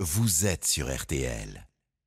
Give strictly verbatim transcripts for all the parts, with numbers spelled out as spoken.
vous êtes sur R T L.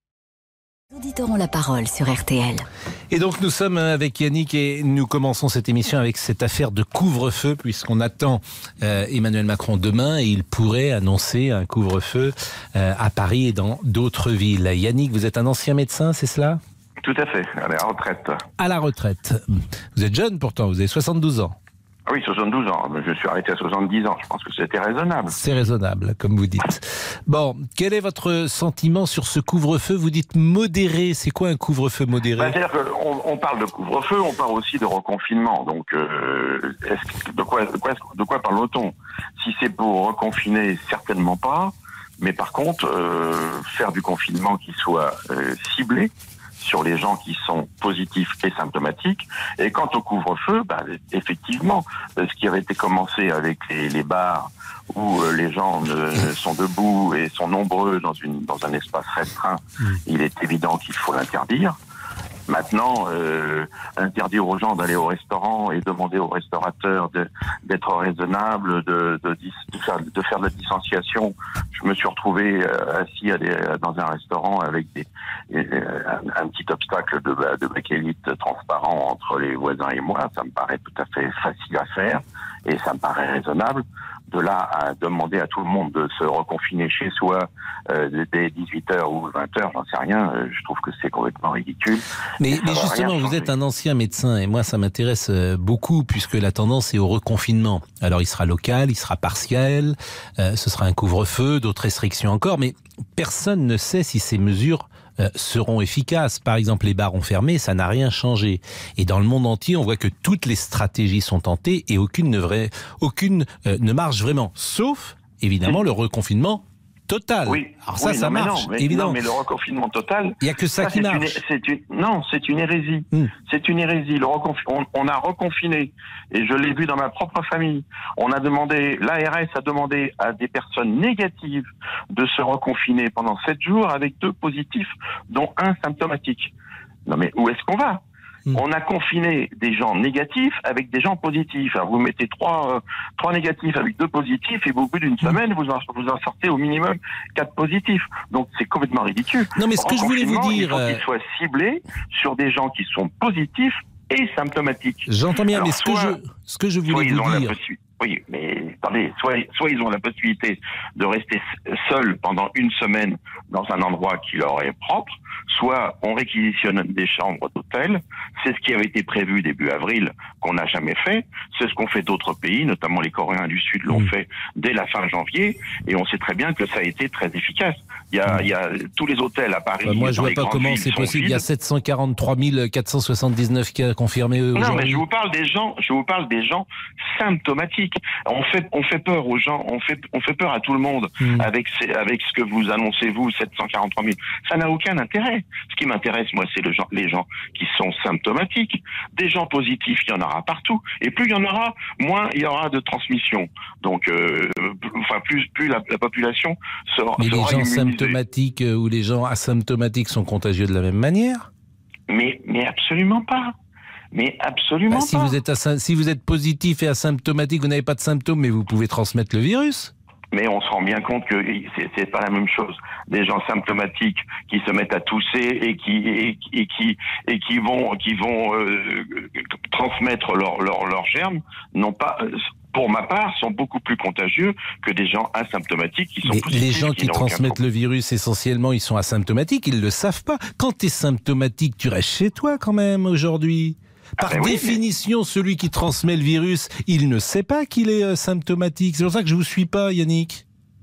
Les auditeurs ont la parole sur R T L. Et donc nous sommes avec Yannick et nous commençons cette émission avec cette affaire de couvre-feu puisqu'on attend euh, Emmanuel Macron demain et il pourrait annoncer un couvre-feu euh, à Paris et dans d'autres villes. Yannick, vous êtes un ancien médecin, c'est cela ? Tout à fait, à la retraite. À la retraite. Vous êtes jeune pourtant, vous avez soixante-douze ans. Ah oui, soixante-douze ans. Je suis arrêté à soixante-dix ans. Je pense que c'était raisonnable. C'est raisonnable, comme vous dites. Bon, quel est votre sentiment sur ce couvre-feu ? Vous dites modéré. C'est quoi un couvre-feu modéré ? bah, C'est-à-dire qu'on on parle de couvre-feu, on parle aussi de reconfinement. Donc, euh, est-ce, de quoi, de quoi, de quoi parle-t-on ? Si c'est pour reconfiner, certainement pas. Mais par contre, euh, faire du confinement qui soit euh, ciblé sur les gens qui sont positifs et symptomatiques. Et quant au couvre-feu, bah, effectivement, ce qui avait été commencé avec les, les bars où euh, les gens ne, sont debout et sont nombreux dans, une, dans un espace restreint, il est évident qu'il faut l'interdire. Maintenant, euh, interdire aux gens d'aller au restaurant et demander aux restaurateurs de, d'être raisonnables, de, de, de, faire, de faire de la distanciation. Je me suis retrouvé euh, assis à des, dans un restaurant avec des, euh, un, un petit obstacle de, de bakélite transparent entre les voisins et moi. Ça me paraît tout à fait facile à faire et ça me paraît raisonnable. De là à demander à tout le monde de se reconfiner chez soi euh, dès dix-huit heures ou vingt heures, j'en sais rien, euh, je trouve que c'est complètement ridicule. Mais, mais justement, vous êtes un ancien médecin et moi ça m'intéresse beaucoup puisque la tendance est au reconfinement. Alors il sera local, il sera partiel, euh, ce sera un couvre-feu, d'autres restrictions encore, mais personne ne sait si ces mesures Euh, seront efficaces. Par exemple, les bars ont fermé, ça n'a rien changé. Et dans le monde entier, on voit que toutes les stratégies sont tentées et aucune ne, vraie, aucune, euh, ne marche vraiment. Sauf, évidemment, le reconfinement total. Oui. Alors ça, oui, ça non, marche, non, mais, évidemment. Non, mais le reconfinement total... Il n'y a que ça, ça qui c'est marche. Une, c'est une, non, c'est une hérésie. Mm. C'est une hérésie. Le reconf, on, on a reconfiné, et je l'ai vu dans ma propre famille. On a demandé, l'A R S a demandé à des personnes négatives de se reconfiner pendant sept jours avec deux positifs, dont un symptomatique. Non mais où est-ce qu'on va ? On a confiné des gens négatifs avec des gens positifs. Alors vous mettez trois, euh, trois négatifs avec deux positifs et au bout d'une semaine, vous en, vous en sortez au minimum quatre positifs. Donc c'est complètement ridicule. Non mais ce que je voulais vous dire... Il faut qu'il soit ciblé sur des gens qui sont positifs et symptomatiques. J'entends bien, Alors, mais ce que je, ce que je voulais vous dire... Oui, mais attendez, soit, soit ils ont la possibilité de rester seuls pendant une semaine dans un endroit qui leur est propre, soit on réquisitionne des chambres d'hôtel. C'est ce qui avait été prévu début avril, qu'on n'a jamais fait. C'est ce qu'ont fait d'autres pays, notamment les Coréens du Sud l'ont mmh. fait dès la fin janvier, et on sait très bien que ça a été très efficace. Il y a, mmh. il y a tous les hôtels à Paris. Bah moi, je vois pas comment c'est possible. Vides. Il y a sept cent quarante-trois mille quatre cent soixante-dix-neuf cas confirmés aujourd'hui. Non, mais je vous parle des gens, je vous parle des gens symptomatiques. On fait, on fait peur aux gens, on fait, on fait peur à tout le monde mmh. avec, ces, avec ce que vous annoncez vous, sept cent quarante-trois mille. Ça n'a aucun intérêt. Ce qui m'intéresse, moi, c'est le gens, les gens qui sont symptomatiques. Des gens positifs, il y en aura partout. Et plus il y en aura, moins il y aura de transmission. Donc, euh, enfin, plus, plus la, la population sera. Mais sera les gens immunisée. Symptomatiques ou les gens asymptomatiques sont contagieux de la même manière ? Mais, mais absolument pas. Mais absolument bah, si pas. Vous êtes asy- si vous êtes positif et asymptomatique, vous n'avez pas de symptômes, mais vous pouvez transmettre le virus. Mais on se rend bien compte que c'est, c'est pas la même chose. Des gens symptomatiques qui se mettent à tousser et qui et, et qui et qui vont qui vont euh, transmettre leurs leur, leur germes, non pas. Pour ma part, sont beaucoup plus contagieux que des gens asymptomatiques qui sont mais positifs. Les gens qui, qui transmettent le virus, essentiellement, ils sont asymptomatiques, ils ne le savent pas. Quand tu es symptomatique, tu restes chez toi quand même aujourd'hui. Par ah ben définition, oui, mais... celui qui transmet le virus, il ne sait pas qu'il est euh, symptomatique. C'est pour ça que je ne vous suis pas, Yannick.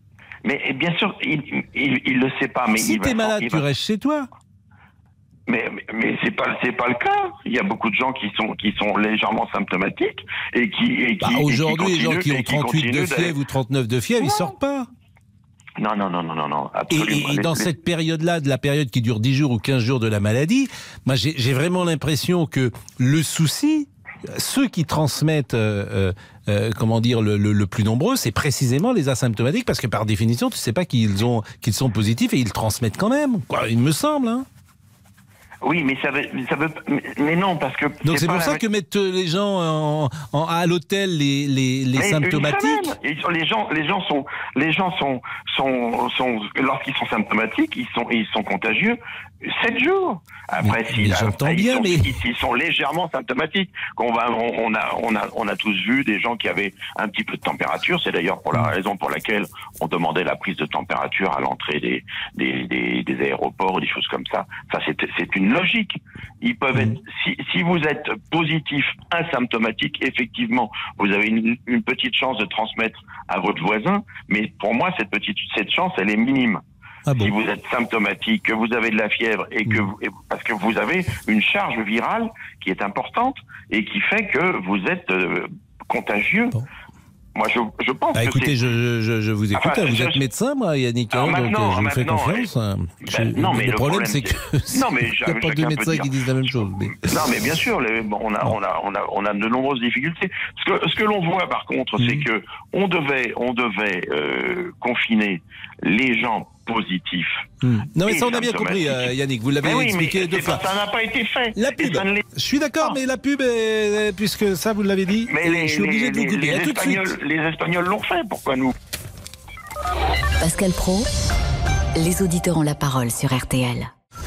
Mais bien sûr, il ne le sait pas. Mais si tu es malade, tu va... restes chez toi. Mais, mais, mais c'est pas c'est pas le cas. Il y a beaucoup de gens qui sont qui sont légèrement symptomatiques et qui et qui bah aujourd'hui et qui les gens qui ont trente-huit de fièvre ou trente-neuf de fièvre, non. Ils sortent pas. Non non non non non non. Absolument. Et, et dans les... cette période-là, de la période qui dure dix jours ou quinze jours de la maladie, moi j'ai, j'ai vraiment l'impression que le souci, ceux qui transmettent, euh, euh, comment dire, le, le, le plus nombreux, c'est précisément les asymptomatiques, parce que par définition, tu sais pas qu'ils ont qu'ils sont positifs et ils transmettent quand même. Quoi, il me semble. Hein. Oui, mais ça veut, ça veut, mais non, parce que. Donc c'est pour la... ça que mettent les gens en, en, à l'hôtel les, les, les symptomatiques. Les gens, les gens sont, les gens sont, sont, sont lorsqu'ils sont symptomatiques, ils sont, ils sont contagieux. Sept jours. Après, mais, mais j'entends bien, ils sont, mais ils, ils sont légèrement symptomatiques. On va, on, on a, on a, on a tous vu des gens qui avaient un petit peu de température. C'est d'ailleurs pour la raison pour laquelle on demandait la prise de température à l'entrée des, des, des, des aéroports ou des choses comme ça. Ça, c'est, c'est une logique. Ils peuvent être, si, si vous êtes positif, asymptomatique, effectivement, vous avez une, une petite chance de transmettre à votre voisin. Mais pour moi, cette petite, cette chance, elle est minime. Ah bon. Si vous êtes symptomatique, que vous avez de la fièvre et que vous, parce que vous avez une charge virale qui est importante et qui fait que vous êtes euh, contagieux. Bon. Moi, je, je pense. Ah, que écoutez, je, je, je vous écoute. Enfin, vous je, êtes médecin, moi, Yannick, hein, donc je vous fais confiance. Ben, je, non, mais le, le problème, problème c'est que non, mais il n'y a pas deux médecins qui disent la même chose. Mais... Non, mais bien sûr, les, on a, on a, on a, on a de nombreuses difficultés. Ce que, ce que l'on voit, par contre, mmh. c'est que on devait, on devait euh, confiner les gens positifs. Mmh. Non, mais ça, on a bien compris, euh, Yannick. Vous l'avez oui, expliqué deux fois. Ça n'a pas été fait. La pub. Je suis d'accord, oh. mais la pub, est, puisque ça, vous l'avez dit, mais les, je suis obligé les, de vous couper. Les, les, Espagnols, les Espagnols l'ont fait. Pourquoi nous? Pascal Praud, les auditeurs ont la parole sur R T L.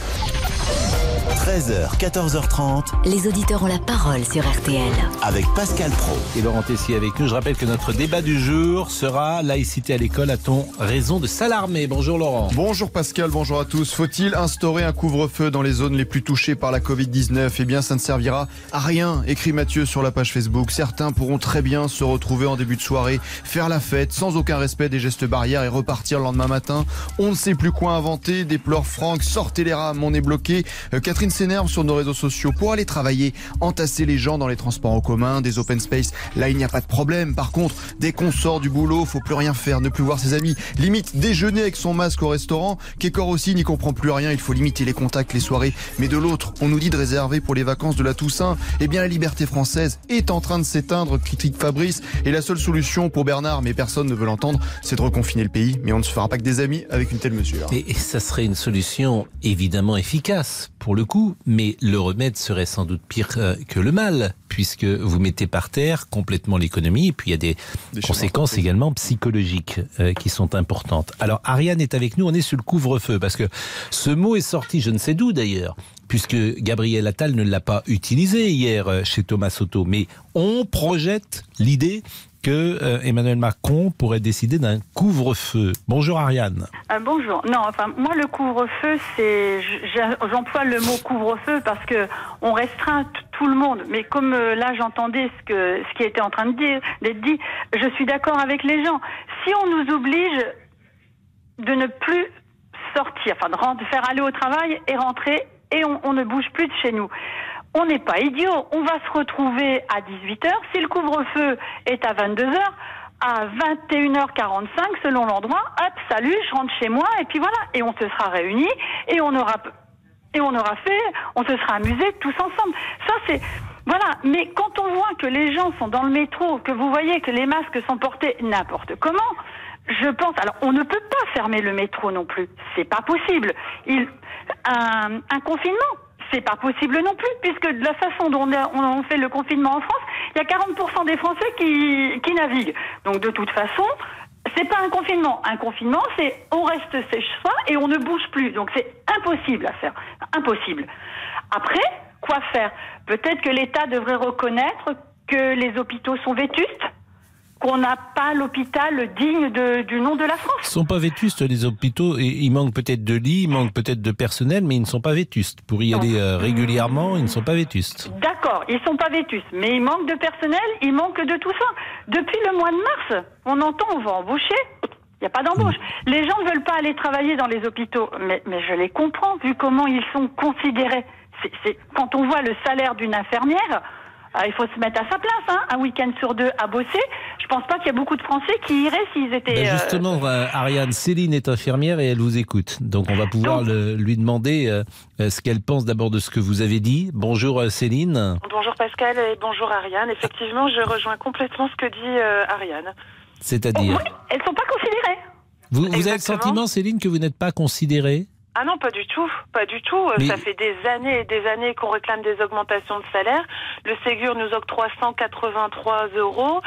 treize heures, quatorze heures trente. Les auditeurs ont la parole sur R T L. Avec Pascal Praud. Et Laurent Tessier avec nous. Je rappelle que notre débat du jour sera laïcité à l'école. A-t-on raison de s'alarmer? Bonjour Laurent. Bonjour Pascal, bonjour à tous. Faut-il instaurer un couvre-feu dans les zones les plus touchées par la covid dix-neuf? Eh bien, ça ne servira à rien, écrit Mathieu sur la page Facebook. Certains pourront très bien se retrouver en début de soirée, faire la fête sans aucun respect des gestes barrières et repartir le lendemain matin. On ne sait plus quoi inventer, déplore Franck. Sortez les rames, on est bloqué. Euh, Catherine s'énerve sur nos réseaux sociaux pour aller travailler, entasser les gens dans les transports en commun, des open space, là il n'y a pas de problème. Par contre, dès qu'on sort du boulot, faut plus rien faire, ne plus voir ses amis, limite déjeuner avec son masque au restaurant. Kékor aussi n'y comprend plus rien, il faut limiter les contacts, les soirées, mais de l'autre, on nous dit de réserver pour les vacances de la Toussaint. Eh bien la liberté française est en train de s'éteindre, critique Fabrice, et la seule solution pour Bernard, mais personne ne veut l'entendre, c'est de reconfiner le pays, mais on ne se fera pas que des amis avec une telle mesure. Et, et ça serait une solution évidemment efficace pour le coup, mais le remède serait sans doute pire que le mal, puisque vous mettez par terre complètement l'économie, et puis il y a des, des conséquences également psychologiques euh, qui sont importantes. Alors Ariane est avec nous, on est sur le couvre-feu, parce que ce mot est sorti, je ne sais d'où d'ailleurs, puisque Gabriel Attal ne l'a pas utilisé hier chez Thomas Soto, mais on projette l'idée que euh, Emmanuel Macron pourrait décider d'un couvre-feu. Bonjour Ariane. Euh, bonjour. Non, enfin moi le couvre-feu, c'est, j'emploie le mot couvre-feu parce que on restreint t- tout le monde. Mais comme euh, là j'entendais ce que ce qui était en train de dire, d'être dit, je suis d'accord avec les gens. Si on nous oblige de ne plus sortir, enfin de, rentrer, de faire aller au travail et rentrer, et on, on ne bouge plus de chez nous. On n'est pas idiots, on va se retrouver à dix-huit heures. Si le couvre-feu est à vingt-deux heures, à vingt et une heures quarante-cinq, selon l'endroit, hop, salut, je rentre chez moi, et puis voilà. Et on se sera réunis, et on aura, et on aura fait, on se sera amusés tous ensemble. Ça, c'est, voilà. Mais quand on voit que les gens sont dans le métro, que vous voyez que les masques sont portés n'importe comment, je pense, alors on ne peut pas fermer le métro non plus. C'est pas possible. Il, un, un confinement, c'est pas possible non plus, puisque de la façon dont on fait le confinement en France, il y a quarante pour cent des Français qui, qui naviguent. Donc de toute façon, c'est pas un confinement. Un confinement, c'est on reste chez soi et on ne bouge plus. Donc c'est impossible à faire. Impossible. Après, quoi faire? Peut-être que l'État devrait reconnaître que les hôpitaux sont vétustes, qu'on n'a pas l'hôpital digne de, du nom de la France. Ils ne sont pas vétustes, les hôpitaux. Et il manque peut-être de lits, il manque peut-être de personnel, mais ils ne sont pas vétustes. Pour y non. aller euh, régulièrement, ils ne sont pas vétustes. D'accord, ils ne sont pas vétustes, mais il manque de personnel, il manque de tout ça. Depuis le mois de mars, on entend, on va embaucher. Il n'y a pas d'embauche. Mmh. Les gens ne veulent pas aller travailler dans les hôpitaux, mais, mais je les comprends, vu comment ils sont considérés. C'est, c'est, quand on voit le salaire d'une infirmière... Il faut se mettre à sa place, hein, un week-end sur deux à bosser. Je pense pas qu'il y a beaucoup de Français qui iraient s'ils étaient... Ben justement, euh... Ariane, Céline est infirmière et elle vous écoute. Donc on va pouvoir Donc... le, lui demander euh, ce qu'elle pense d'abord de ce que vous avez dit. Bonjour euh, Céline. Bonjour Pascal et bonjour Ariane. Effectivement, je rejoins complètement ce que dit euh, Ariane. C'est-à-dire oh, oui, elles ne sont pas considérées. Vous, vous avez le sentiment, Céline, que vous n'êtes pas considérée ? Ah non, pas du tout, pas du tout. Mais... Ça fait des années et des années qu'on réclame des augmentations de salaire. Le Ségur nous octroie cent quatre-vingt-trois euros.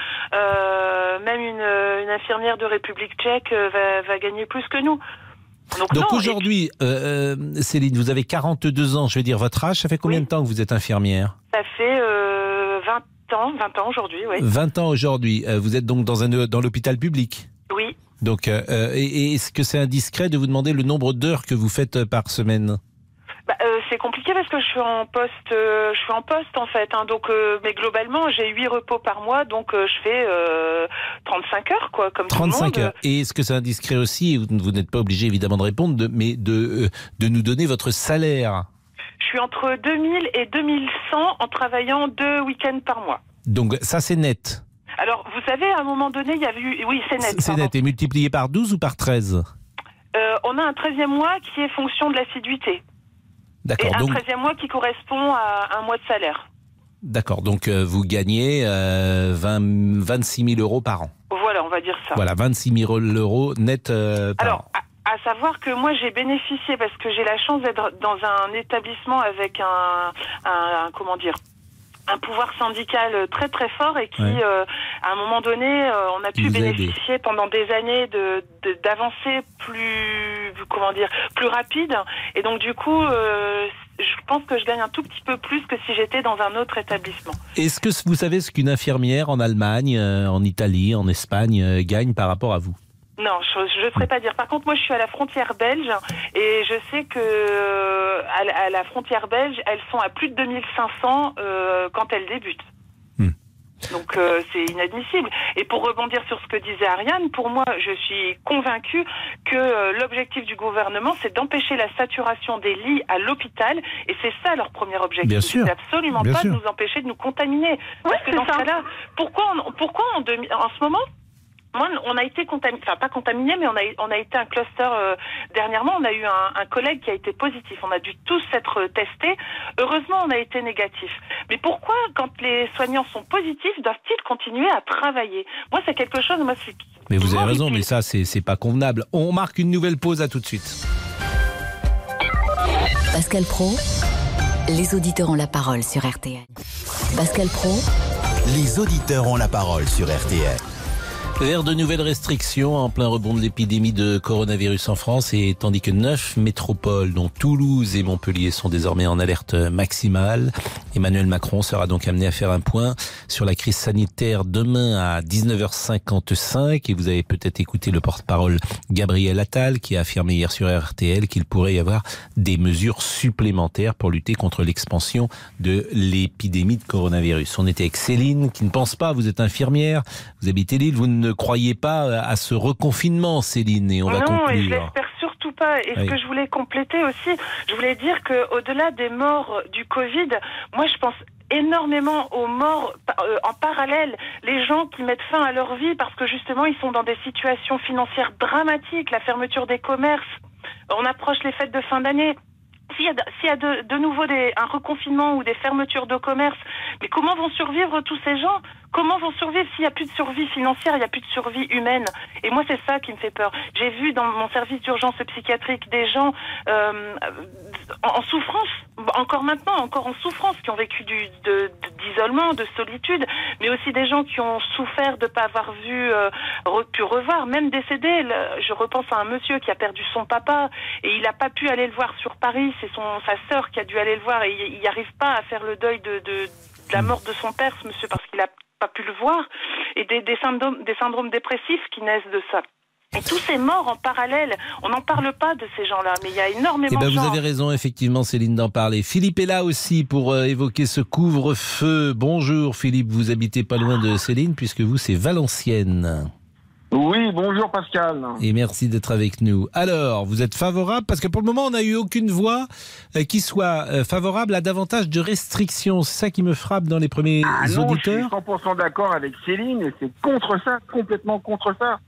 Euh, même une, une infirmière de République tchèque va, va gagner plus que nous. Donc, Donc non, aujourd'hui, puis... euh, Céline, vous avez quarante-deux ans, je veux dire votre âge. Ça fait combien oui. de temps que vous êtes infirmière? Ça fait euh, vingt ans, vingt ans aujourd'hui, oui. vingt ans aujourd'hui. Euh, vous êtes donc dans, un, dans l'hôpital public? Oui. Donc, euh, et, et est-ce que c'est indiscret de vous demander le nombre d'heures que vous faites par semaine? Bah, euh, c'est compliqué parce que je suis en poste, euh, je suis en poste en fait. Hein, donc, euh, mais globalement, j'ai huit repos par mois, donc euh, je fais euh, trente-cinq heures, quoi, comme trente-cinq tout le monde. heures. Et est-ce que c'est indiscret aussi, vous, vous n'êtes pas obligé évidemment de répondre, de, mais de, euh, de nous donner votre salaire? Je suis entre deux mille et deux mille cent en travaillant deux week-ends par mois. Donc ça c'est net? Alors, vous savez, à un moment donné, il y avait eu... Oui, c'est net. C'est net. Et multiplié par douze ou par treize? euh, On a un treizième mois qui est fonction de l'assiduité. D'accord. Et un donc... treizième mois qui correspond à un mois de salaire. D'accord. Donc, euh, vous gagnez euh, vingt, vingt-six mille euros par an. Voilà, on va dire ça. Voilà, vingt-six mille euros net euh, par Alors, an. À, à savoir que moi, j'ai bénéficié, parce que j'ai la chance d'être dans un établissement avec un... un, un comment dire un pouvoir syndical très très fort et qui, ouais. euh, à un moment donné, euh, on a pu bénéficier aidé. pendant des années de, de d'avancées plus, comment dire, plus rapides. Et donc du coup, euh, je pense que je gagne un tout petit peu plus que si j'étais dans un autre établissement. Est-ce que vous savez ce qu'une infirmière en Allemagne, euh, en Italie, en Espagne euh, gagne par rapport à vous? Non, je ne saurais pas dire. Par contre, moi, je suis à la frontière belge et je sais que euh, à, à la frontière belge, elles sont à plus de deux mille cinq cents euh, quand elles débutent. Hmm. Donc, euh, c'est inadmissible. Et pour rebondir sur ce que disait Ariane, pour moi, je suis convaincue que euh, l'objectif du gouvernement, c'est d'empêcher la saturation des lits à l'hôpital. Et c'est ça leur premier objectif. Bien sûr. C'est absolument Bien pas sûr. de nous empêcher de nous contaminer. Ouais, Parce que dans ça. ce cas-là, pourquoi, on, pourquoi en, demi, en ce moment... Moi, on a été contaminé, enfin pas contaminé, mais on a, on a été un cluster euh, dernièrement. On a eu un, un collègue qui a été positif. On a dû tous être testés. Heureusement, on a été négatif. Mais pourquoi, quand les soignants sont positifs, doivent-ils continuer à travailler? Moi, c'est quelque chose. Moi, c'est. Mais vous avez raison, mais ça, c'est, c'est pas convenable. On marque une nouvelle pause. À tout de suite. Pascal Praud, les auditeurs ont la parole sur R T L. Pascal Praud, les auditeurs ont la parole sur R T L. Vers de nouvelles restrictions en plein rebond de l'épidémie de coronavirus en France, et tandis que neuf métropoles, dont Toulouse et Montpellier, sont désormais en alerte maximale, Emmanuel Macron sera donc amené à faire un point sur la crise sanitaire demain à dix-neuf heures cinquante-cinq. Et vous avez peut-être écouté le porte-parole Gabriel Attal qui a affirmé hier sur R T L qu'il pourrait y avoir des mesures supplémentaires pour lutter contre l'expansion de l'épidémie de coronavirus. On était avec Céline qui ne pense pas, vous êtes infirmière, vous habitez Lille, vous ne Ne croyez pas à ce reconfinement, Céline, et on va non, conclure. Non, et je l'espère surtout pas. Et oui. Ce que je voulais compléter aussi, je voulais dire qu'au-delà des morts du Covid, moi je pense énormément aux morts euh, en parallèle, les gens qui mettent fin à leur vie parce que justement ils sont dans des situations financières dramatiques, la fermeture des commerces, on approche les fêtes de fin d'année. S'il y a, s'il y a de, de nouveau des, un reconfinement ou des fermetures de commerce, mais comment vont survivre tous ces gens? Comment vont survivre s'il n'y a plus de survie financière, il n'y a plus de survie humaine? Et moi, c'est ça qui me fait peur. J'ai vu dans mon service d'urgence psychiatrique des gens euh, en, en souffrance, encore maintenant, encore en souffrance, qui ont vécu du, de, d'isolement, de solitude, mais aussi des gens qui ont souffert de ne pas avoir vu, euh, pu revoir, même décédés. Je repense à un monsieur qui a perdu son papa et il n'a pas pu aller le voir sur Paris. C'est son, sa sœur qui a dû aller le voir et il n'y arrive pas à faire le deuil de, de, de la mort de son père, ce monsieur, parce qu'il n'a pas pu le voir, et des, des, syndromes, des syndromes dépressifs qui naissent de ça. Et tous ces morts en parallèle, on n'en parle pas de ces gens-là, mais il y a énormément eh ben, de gens. Vous avez raison, effectivement, Céline, d'en parler. Philippe est là aussi pour euh, évoquer ce couvre-feu. Bonjour Philippe, vous habitez pas loin de Céline, puisque vous, c'est Valenciennes. Oui, bonjour Pascal. Et merci d'être avec nous. Alors, vous êtes favorable, parce que pour le moment, on n'a eu aucune voix euh, qui soit euh, favorable à davantage de restrictions. C'est ça qui me frappe dans les premiers ah non, auditeurs. Je suis cent pour cent d'accord avec Céline, et c'est contre ça, complètement contre ça.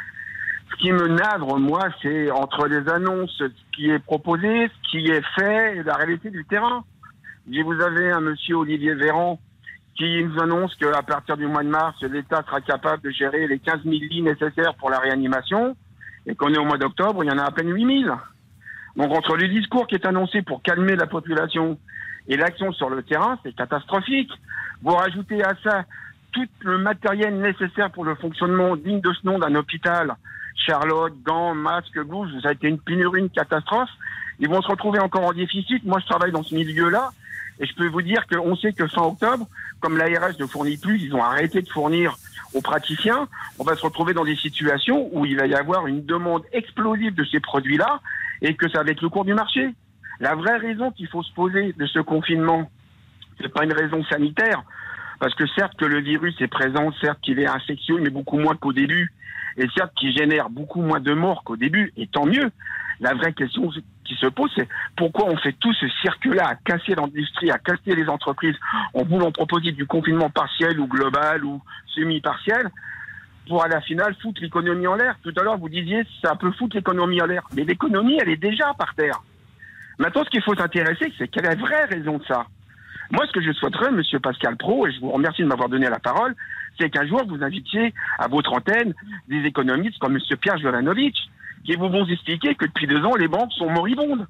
Ce qui me navre, moi, c'est entre les annonces, ce qui est proposé, ce qui est fait, et la réalité du terrain. Et vous avez un monsieur Olivier Véran qui nous annonce qu'à partir du mois de mars, l'État sera capable de gérer les quinze mille lits nécessaires pour la réanimation, et qu'on est au mois d'octobre, il y en a à peine huit mille. Donc entre le discours qui est annoncé pour calmer la population et l'action sur le terrain, c'est catastrophique. Vous rajoutez à ça tout le matériel nécessaire pour le fonctionnement digne de ce nom d'un hôpital. Charlotte, gants, masques, blouses, ça a été une pénurie, une catastrophe. Ils vont se retrouver encore en déficit. Moi, je travaille dans ce milieu-là et je peux vous dire qu'on sait que fin octobre, comme l'A R S ne fournit plus, ils ont arrêté de fournir aux praticiens. On va se retrouver dans des situations où il va y avoir une demande explosive de ces produits-là et que ça va être le cours du marché. La vraie raison qu'il faut se poser de ce confinement, c'est pas une raison sanitaire, parce que certes que le virus est présent, certes qu'il est infectieux, mais beaucoup moins qu'au début, et certes qu'il génère beaucoup moins de morts qu'au début, et tant mieux. La vraie question qui se pose, c'est pourquoi on fait tout ce cirque-là à casser l'industrie, à casser les entreprises, en voulant proposer du confinement partiel ou global ou semi-partiel, pour à la finale foutre l'économie en l'air. Tout à l'heure, vous disiez, ça peut foutre l'économie en l'air. Mais l'économie, elle est déjà par terre. Maintenant, ce qu'il faut s'intéresser, c'est quelle est la vraie raison de ça. Moi, ce que je souhaiterais, monsieur Pascal Praud, et je vous remercie de m'avoir donné la parole, c'est qu'un jour, vous invitiez à votre antenne des économistes comme monsieur Pierre Jovanovic, qui vous vont expliquer que depuis deux ans, les banques sont moribondes.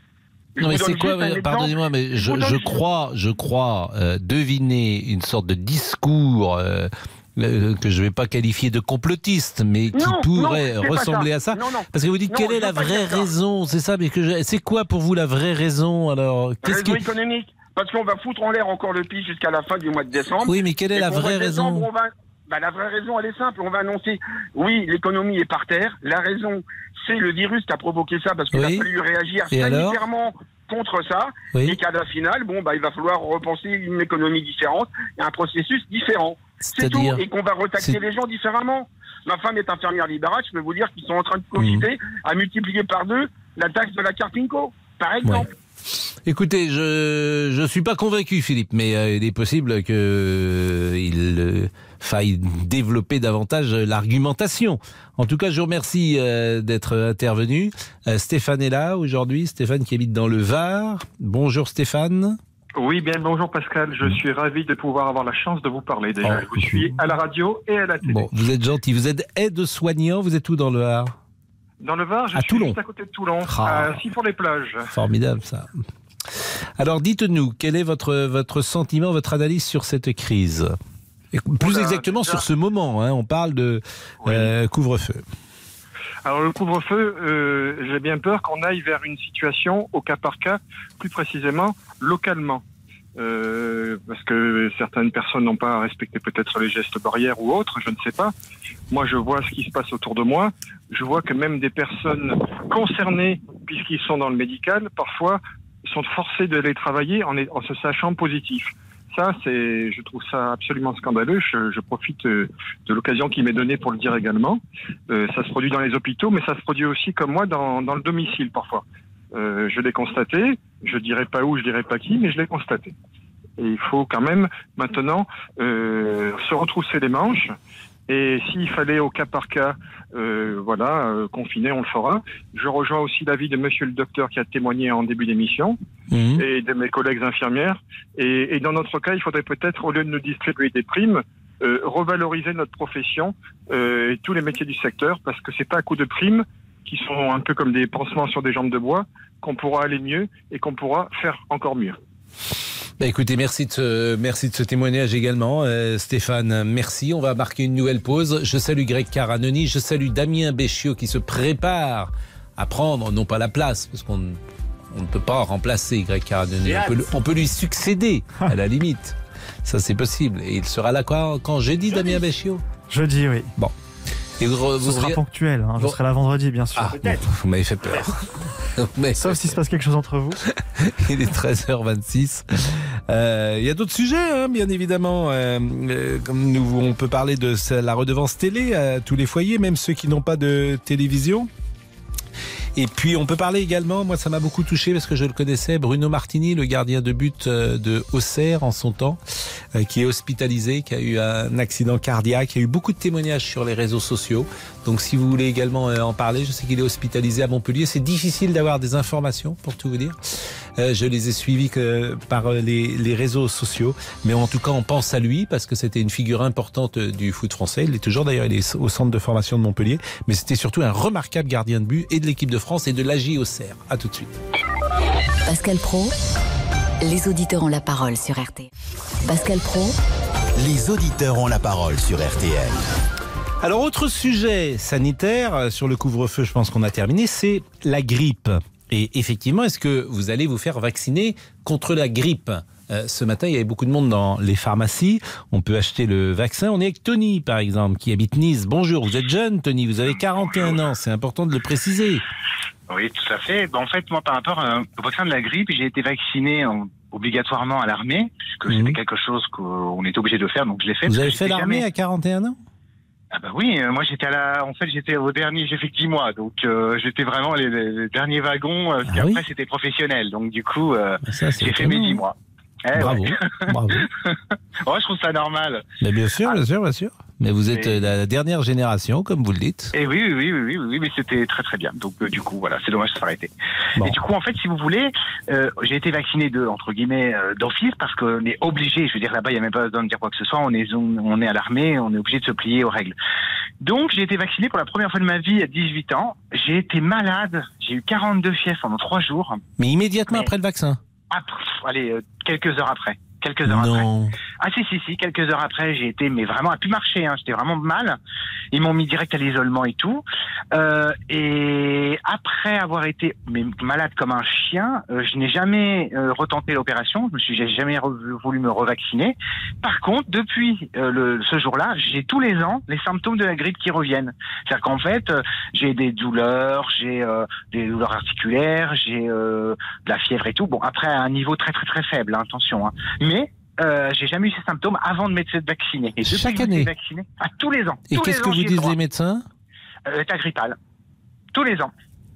Je non mais vous c'est donne quoi, juste un pardonnez-moi, exemple. mais Je je, vous donne je juste- crois, je crois euh, deviner une sorte de discours euh, euh, que je ne vais pas qualifier de complotiste, mais qui Non, pourrait non, c'est pas ressembler ça. à ça. Non, non. Parce que vous dites Non, quelle je est la veux pas vraie dire ça. raison, c'est ça, mais que je- c'est quoi pour vous la vraie raison alors Qu'est-ce Raison qui... économique. Parce qu'on va foutre en l'air encore le pied jusqu'à la fin du mois de décembre. Oui, mais quelle est Et la qu'au mois vraie de décembre, raison on va... bah, La vraie raison, elle est simple. On va annoncer, oui, l'économie est par terre. La raison, c'est le virus qui a provoqué ça parce qu'il Oui. a fallu réagir Et alors sanitairement contre ça. Oui. Et qu'à la finale, bon, bah, il va falloir repenser une économie différente et un processus différent. C'est tout. C'est-à-dire Et qu'on va retaxer c'est- les gens différemment. Ma femme est infirmière libérale. Je peux vous dire qu'ils sont en train de cogiter à multiplier par deux la taxe de la carte Inco, par exemple. Écoutez, je je suis pas convaincu, Philippe, mais euh, il est possible que euh, il euh, faille développer davantage euh, l'argumentation. En tout cas, je vous remercie euh, d'être intervenu. Euh, Stéphane est là aujourd'hui. Stéphane qui habite dans le Var. Bonjour Stéphane. Oui, bien bonjour Pascal, je suis ravi de pouvoir avoir la chance de vous parler déjà. Oh. Je vous suis à la radio et à la télé. Bon, vous êtes gentil. Vous êtes aide-soignant. Vous êtes où dans le Var? Dans le Var, je À suis Toulon. juste à côté de Toulon, Ah. à Six-pour-les-Plages. Formidable ça. Alors dites-nous, quel est votre votre sentiment, votre analyse sur cette crise? Et plus Oula, exactement déjà- sur ce moment. Hein, on parle de euh, couvre-feu. Alors le couvre-feu, euh, j'ai bien peur qu'on aille vers une situation au cas par cas, plus précisément localement. Euh, parce que certaines personnes n'ont pas respecté peut-être les gestes barrières ou autres, je ne sais pas. Moi, je vois ce qui se passe autour de moi. Je vois que même des personnes concernées, puisqu'ils sont dans le médical, parfois sont forcés d'aller travailler en, en se sachant positifs. Ça, c'est, je trouve ça absolument scandaleux. Je, je profite euh, de l'occasion qui m'est donnée pour le dire également. Euh, ça se produit dans les hôpitaux, mais ça se produit aussi, comme moi, dans, dans le domicile parfois. Euh, je l'ai constaté. Je dirais pas où, je dirais pas qui, mais je l'ai constaté. Et il faut quand même maintenant euh, se retrousser les manches. Et s'il fallait au cas par cas, euh, voilà, euh, confiner, on le fera. Je rejoins aussi l'avis de Monsieur le docteur qui a témoigné en début d'émission Mmh. et de mes collègues infirmières. Et, et dans notre cas, il faudrait peut-être, au lieu de nous distribuer des primes, euh, revaloriser notre profession euh, et tous les métiers du secteur, parce que c'est pas à coup de primes qui sont un peu comme des pansements sur des jambes de bois qu'on pourra aller mieux et qu'on pourra faire encore mieux. Bah écoutez, merci de ce, merci de ce témoignage également, euh, Stéphane. Merci. On va marquer une nouvelle pause. Je salue Greg Caranoni, je salue Damien Béchiot qui se prépare à prendre, non pas la place, parce qu'on on ne peut pas remplacer Greg Caranoni. On peut, on peut lui succéder à la limite. Ça c'est possible. Et il sera là quand, quand jeudi, Damien Béchiot. Jeudi, oui. Bon. Et vous, Ce vous sera revient- ponctuel, hein. Je Bon. serai là vendredi, bien sûr. Ah, bon, vous m'avez fait peur. Mais Sauf s'il se passe quelque chose entre vous. il est treize heures vingt-six. Euh, il y a d'autres sujets, hein, bien évidemment. Euh, euh, comme nous, on peut parler de ça, la redevance télé à tous les foyers, même ceux qui n'ont pas de télévision. Et puis on peut parler également, moi ça m'a beaucoup touché parce que je le connaissais, Bruno Martini, le gardien de but de Auxerre en son temps, euh, qui est hospitalisé, qui a eu un accident cardiaque. Il y a eu beaucoup de témoignages sur les réseaux sociaux. Donc si vous voulez également euh, en parler, je sais qu'il est hospitalisé à Montpellier. C'est difficile d'avoir des informations, pour tout vous dire. Euh, je les ai suivis que par euh, les, les réseaux sociaux. Mais en tout cas, on pense à lui parce que c'était une figure importante du foot français. Il est toujours d'ailleurs, il est au centre de formation de Montpellier. Mais c'était surtout un remarquable gardien de but et de l'équipe de France et de l'A J Auxerre. À tout de suite. Pascal Praud, les auditeurs ont la parole sur R T L. Pascal Praud, les auditeurs ont la parole sur R T L. Alors, autre sujet sanitaire, sur le couvre-feu, je pense qu'on a terminé, c'est la grippe. Et effectivement, est-ce que vous allez vous faire vacciner contre la grippe ? Euh, ce matin, il y avait beaucoup de monde dans les pharmacies. On peut acheter le vaccin. On est avec Tony, par exemple, qui habite Nice. Bonjour, vous êtes jeune, Tony, vous avez quarante et un ans. C'est important de le préciser. Oui, tout à fait. Bon, en fait, moi, par rapport euh, au vaccin de la grippe, j'ai été vacciné en, obligatoirement à l'armée, puisque mmh. c'était quelque chose qu'on était obligé de faire, donc je l'ai fait. Vous avez fait l'armée jamais... à quarante et un ans ? Ah bah oui, euh, moi j'étais à la, en fait j'étais au dernier, j'ai fait que dix mois, donc euh, j'étais vraiment les, les, les derniers wagons. Euh, ah, après oui c'était professionnel, donc du coup euh, ça, j'ai fait mes dix mois. Eh, bravo, ouais. bravo. Oh, je trouve ça normal. Mais bien sûr, ah. bien sûr, bien sûr. Mais vous êtes et... la dernière génération, comme vous le dites. Et oui, oui, oui, oui, oui, oui mais c'était très très bien. Donc euh, du coup, voilà, c'est dommage de s'arrêter. Bon. Et du coup, en fait, si vous voulez, euh, j'ai été vacciné de entre guillemets euh, d'office parce qu'on est obligé. Je veux dire, là-bas, il y a même pas besoin de dire quoi que ce soit. On est on, on est à l'armée, on est obligé de se plier aux règles. Donc, j'ai été vacciné pour la première fois de ma vie à dix-huit ans. J'ai été malade. J'ai eu quarante-deux fièvres pendant trois jours. Mais immédiatement mais... après le vaccin. Ah, pff, allez, euh, quelques heures après. Quelques heures non. après. Ah si si si, quelques heures après, j'ai été mais vraiment à plus marcher. Hein, j'étais vraiment mal. Ils m'ont mis direct à l'isolement et tout. Euh, et après avoir été mais malade comme un chien, euh, je n'ai jamais euh, retenté l'opération. Je me suis j'ai jamais re- voulu me revacciner. Par contre, depuis euh, le, ce jour-là, j'ai tous les ans les symptômes de la grippe qui reviennent. C'est-à-dire qu'en fait, euh, j'ai des douleurs, j'ai euh, des douleurs articulaires, j'ai euh, de la fièvre et tout. Bon, après à un niveau très très très faible, hein, attention. Hein. Mais Mais euh, j'ai jamais eu ces symptômes avant de m'être vacciné. Et depuis chaque que année. Je suis vacciné, à tous les ans. Et tous qu'est-ce les que ans, vous disent droit. les médecins ? euh, État grippal. Tous les ans.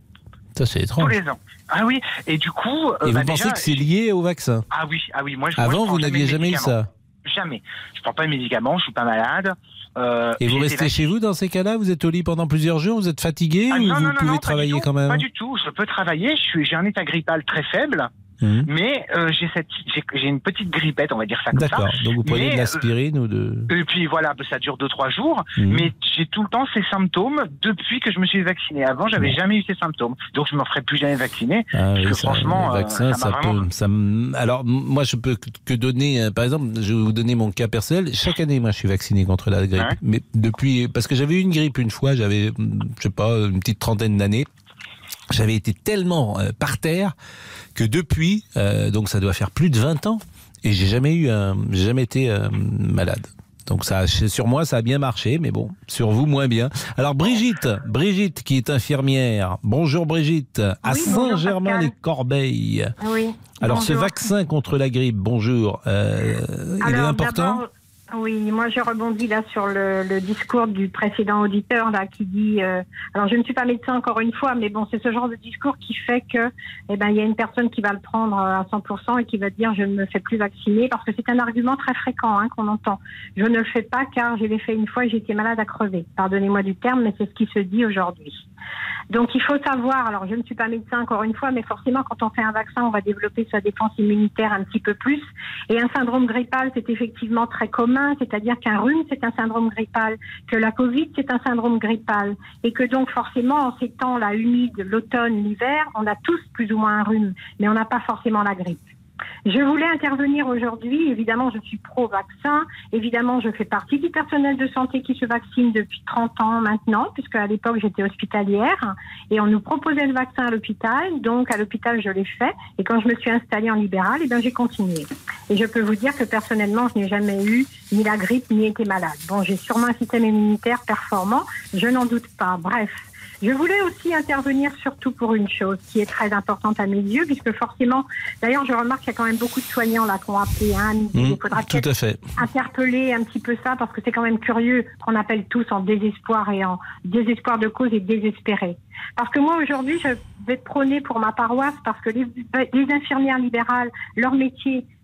Ça c'est étrange. Tous les ans. Ah oui. Et du coup. Euh, et bah vous pensez déjà, que c'est lié au vaccin ? Ah oui, ah oui. Moi, je, avant moi, je vous n'aviez jamais eu ça ? Jamais. Je prends pas de médicaments. Je suis pas malade. Euh, et vous restez chez vous dans ces cas-là ? Vous êtes au lit pendant plusieurs jours ? Vous êtes fatigué ah, ou non, vous non, pouvez non, travailler quand même ? Pas du tout. Je peux travailler. Je suis, j'ai un état grippal très faible. Mmh. Mais euh, j'ai cette j'ai, j'ai une petite grippette, on va dire ça comme D'accord. ça. D'accord, donc vous prenez mais, de l'aspirine euh, ou de... Et puis voilà, ça dure deux trois jours, mmh. mais j'ai tout le temps ces symptômes depuis que je me suis vacciné. Avant, j'avais mmh. jamais eu ces symptômes, donc je ne me ferai plus jamais vacciner. Ah parce oui, que ça, franchement, le vaccin, euh, ça, ça vraiment... peut... Ça m... Alors, moi, je peux que donner... Euh, par exemple, je vais vous donner mon cas personnel. Chaque année, moi, je suis vacciné contre la grippe. Ouais. Mais depuis... Parce que j'avais eu une grippe une fois, j'avais, je sais pas, une petite trentaine d'années. J'avais été tellement euh, par terre que depuis, euh, donc ça doit faire plus de vingt ans, et j'ai jamais eu, un, j'ai jamais été euh, malade. Donc ça, sur moi, ça a bien marché, mais bon, sur vous, moins bien. Alors Brigitte, Brigitte qui est infirmière. Bonjour Brigitte, à oui, Saint-Germain-les-Corbeilles. Oui. Alors bonjour. Ce vaccin contre la grippe, bonjour, euh, Alors, il est important ? Oui, moi je rebondis là sur le, le discours du précédent auditeur là qui dit. Euh, alors je ne suis pas médecin encore une fois, mais bon c'est ce genre de discours qui fait que eh ben il y a une personne qui va le prendre à cent pour cent et qui va dire je ne me fais plus vacciner parce que c'est un argument très fréquent hein, qu'on entend. Je ne le fais pas car je l'ai fait une fois et j'ai été malade à crever. Pardonnez-moi du terme, mais c'est ce qui se dit aujourd'hui. Donc il faut savoir, alors je ne suis pas médecin encore une fois, mais forcément quand on fait un vaccin, on va développer sa défense immunitaire un petit peu plus. Et un syndrome grippal, c'est effectivement très commun, c'est-à-dire qu'un rhume, c'est un syndrome grippal, que la Covid, c'est un syndrome grippal. Et que donc forcément, en ces temps-là humides, l'automne, l'hiver, on a tous plus ou moins un rhume, mais on n'a pas forcément la grippe. Je voulais intervenir aujourd'hui, évidemment je suis pro-vaccin, évidemment je fais partie du personnel de santé qui se vaccine depuis trente ans maintenant, puisque à l'époque j'étais hospitalière et on nous proposait le vaccin à l'hôpital, donc à l'hôpital je l'ai fait et quand je me suis installée en libéral, eh bien, j'ai continué. Et je peux vous dire que personnellement je n'ai jamais eu ni la grippe ni été malade. Bon, j'ai sûrement un système immunitaire performant, je n'en doute pas, bref. Je voulais aussi intervenir surtout pour une chose qui est très importante à mes yeux, puisque forcément, d'ailleurs, je remarque qu'il y a quand même beaucoup de soignants là qui ont appelé. Hein, mmh, il faudra tout à fait interpeller un petit peu ça, parce que c'est quand même curieux qu'on appelle tous en désespoir et en désespoir de cause et désespéré. Parce que moi, aujourd'hui, je vais prôner pour ma paroisse, parce que les, les infirmières libérales, leur métier,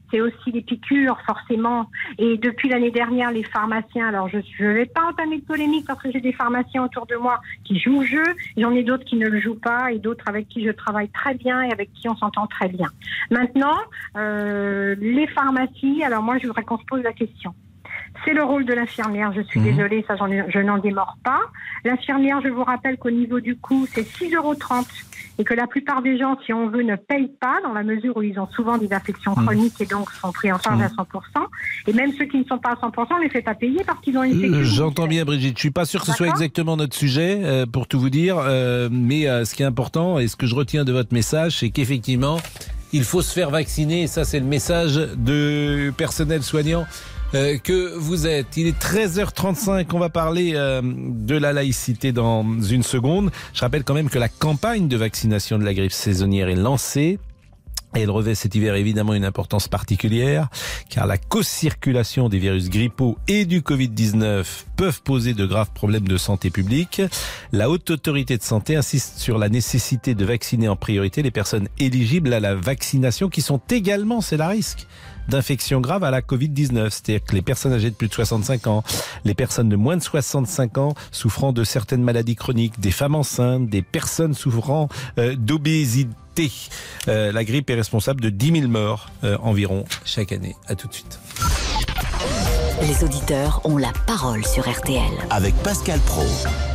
c'est aussi les piqûres, forcément. Et depuis l'année dernière, les pharmaciens, alors je ne vais pas entamer de polémique parce que j'ai des pharmaciens autour de moi qui jouent le jeu, j'en ai d'autres qui ne le jouent pas et d'autres avec qui je travaille très bien et avec qui on s'entend très bien. Maintenant, euh, les pharmacies, alors moi je voudrais qu'on se pose la question. C'est le rôle de l'infirmière, je suis mmh. désolée, ça j'en ai, je n'en démords pas. L'infirmière, je vous rappelle qu'au niveau du coût, c'est six euros trente et que la plupart des gens, si on veut, ne payent pas dans la mesure où ils ont souvent des affections mmh. chroniques et donc sont pris en charge mmh. à cent pour cent. Et même ceux qui ne sont pas à cent pour cent, on ne les fait pas payer parce qu'ils ont une sécurité. J'entends bien, Brigitte. Je suis pas sûr que ce soit exactement notre sujet, euh, pour tout vous dire. Euh, mais euh, ce qui est important et ce que je retiens de votre message, c'est qu'effectivement, il faut se faire vacciner. Et ça, c'est le message de personnel soignant Euh, que vous êtes. Il est treize heures trente-cinq, on va parler euh, de la laïcité dans une seconde. Je rappelle quand même que la campagne de vaccination de la grippe saisonnière est lancée. Et elle revêt cet hiver évidemment une importance particulière, car la co-circulation des virus grippaux et du covid dix-neuf peuvent poser de graves problèmes de santé publique. La Haute Autorité de Santé insiste sur la nécessité de vacciner en priorité les personnes éligibles à la vaccination qui sont également, c'est la risque, d'infections graves à la covid dix-neuf. C'est-à-dire que les personnes âgées de plus de soixante-cinq ans, les personnes de moins de soixante-cinq ans souffrant de certaines maladies chroniques, des femmes enceintes, des personnes souffrant euh, d'obésité. Euh, la grippe est responsable de dix mille morts euh, environ chaque année. À tout de suite. Les auditeurs ont la parole sur R T L. Avec Pascal Praud.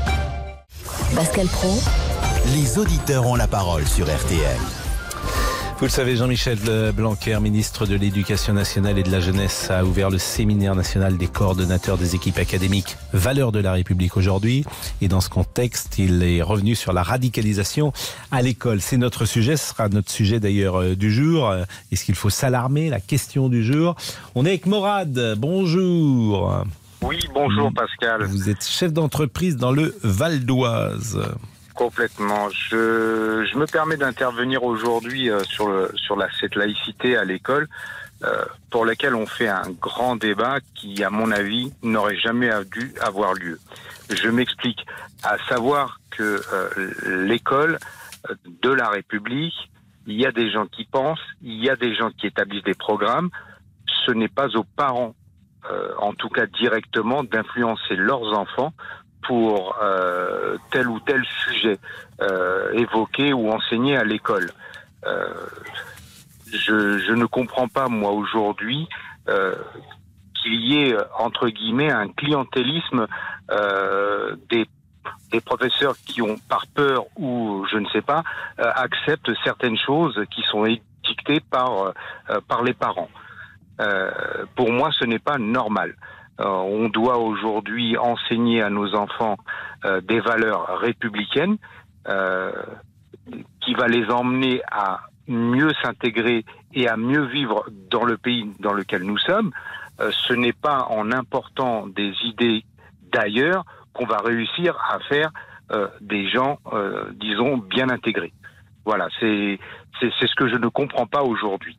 Pascal Praud. Les auditeurs ont la parole sur R T L. Vous le savez, Jean-Michel Blanquer, ministre de l'Éducation nationale et de la jeunesse, a ouvert le séminaire national des coordonnateurs des équipes académiques Valeurs de la République aujourd'hui. Et dans ce contexte, il est revenu sur la radicalisation à l'école. C'est notre sujet, ce sera notre sujet d'ailleurs du jour. Est-ce qu'il faut s'alarmer? La question du jour. On est avec Morad. Bonjour. Oui, bonjour Pascal. Vous êtes chef d'entreprise dans le Val d'Oise. Complètement. Je, je me permets d'intervenir aujourd'hui euh, sur, le, sur la, cette laïcité à l'école, euh, pour laquelle on fait un grand débat qui, à mon avis, n'aurait jamais dû avoir lieu. Je m'explique. À savoir que euh, l'école de la République, il y a des gens qui pensent, il y a des gens qui établissent des programmes. Ce n'est pas aux parents, euh, en tout cas directement, d'influencer leurs enfants pour euh, tel ou tel sujet euh, évoqué ou enseigné à l'école. Euh, je, je ne comprends pas, moi, aujourd'hui, euh, qu'il y ait, entre guillemets, un clientélisme euh, des, des professeurs qui ont, par peur ou je ne sais pas, euh, acceptent certaines choses qui sont dictées par, euh, par les parents. Euh, pour moi, ce n'est pas normal. Euh, on doit aujourd'hui enseigner à nos enfants euh, des valeurs républicaines euh, qui va les emmener à mieux s'intégrer et à mieux vivre dans le pays dans lequel nous sommes. Euh, ce n'est pas en important des idées d'ailleurs qu'on va réussir à faire euh, des gens, euh, disons, bien intégrés. Voilà, c'est, c'est, c'est ce que je ne comprends pas aujourd'hui.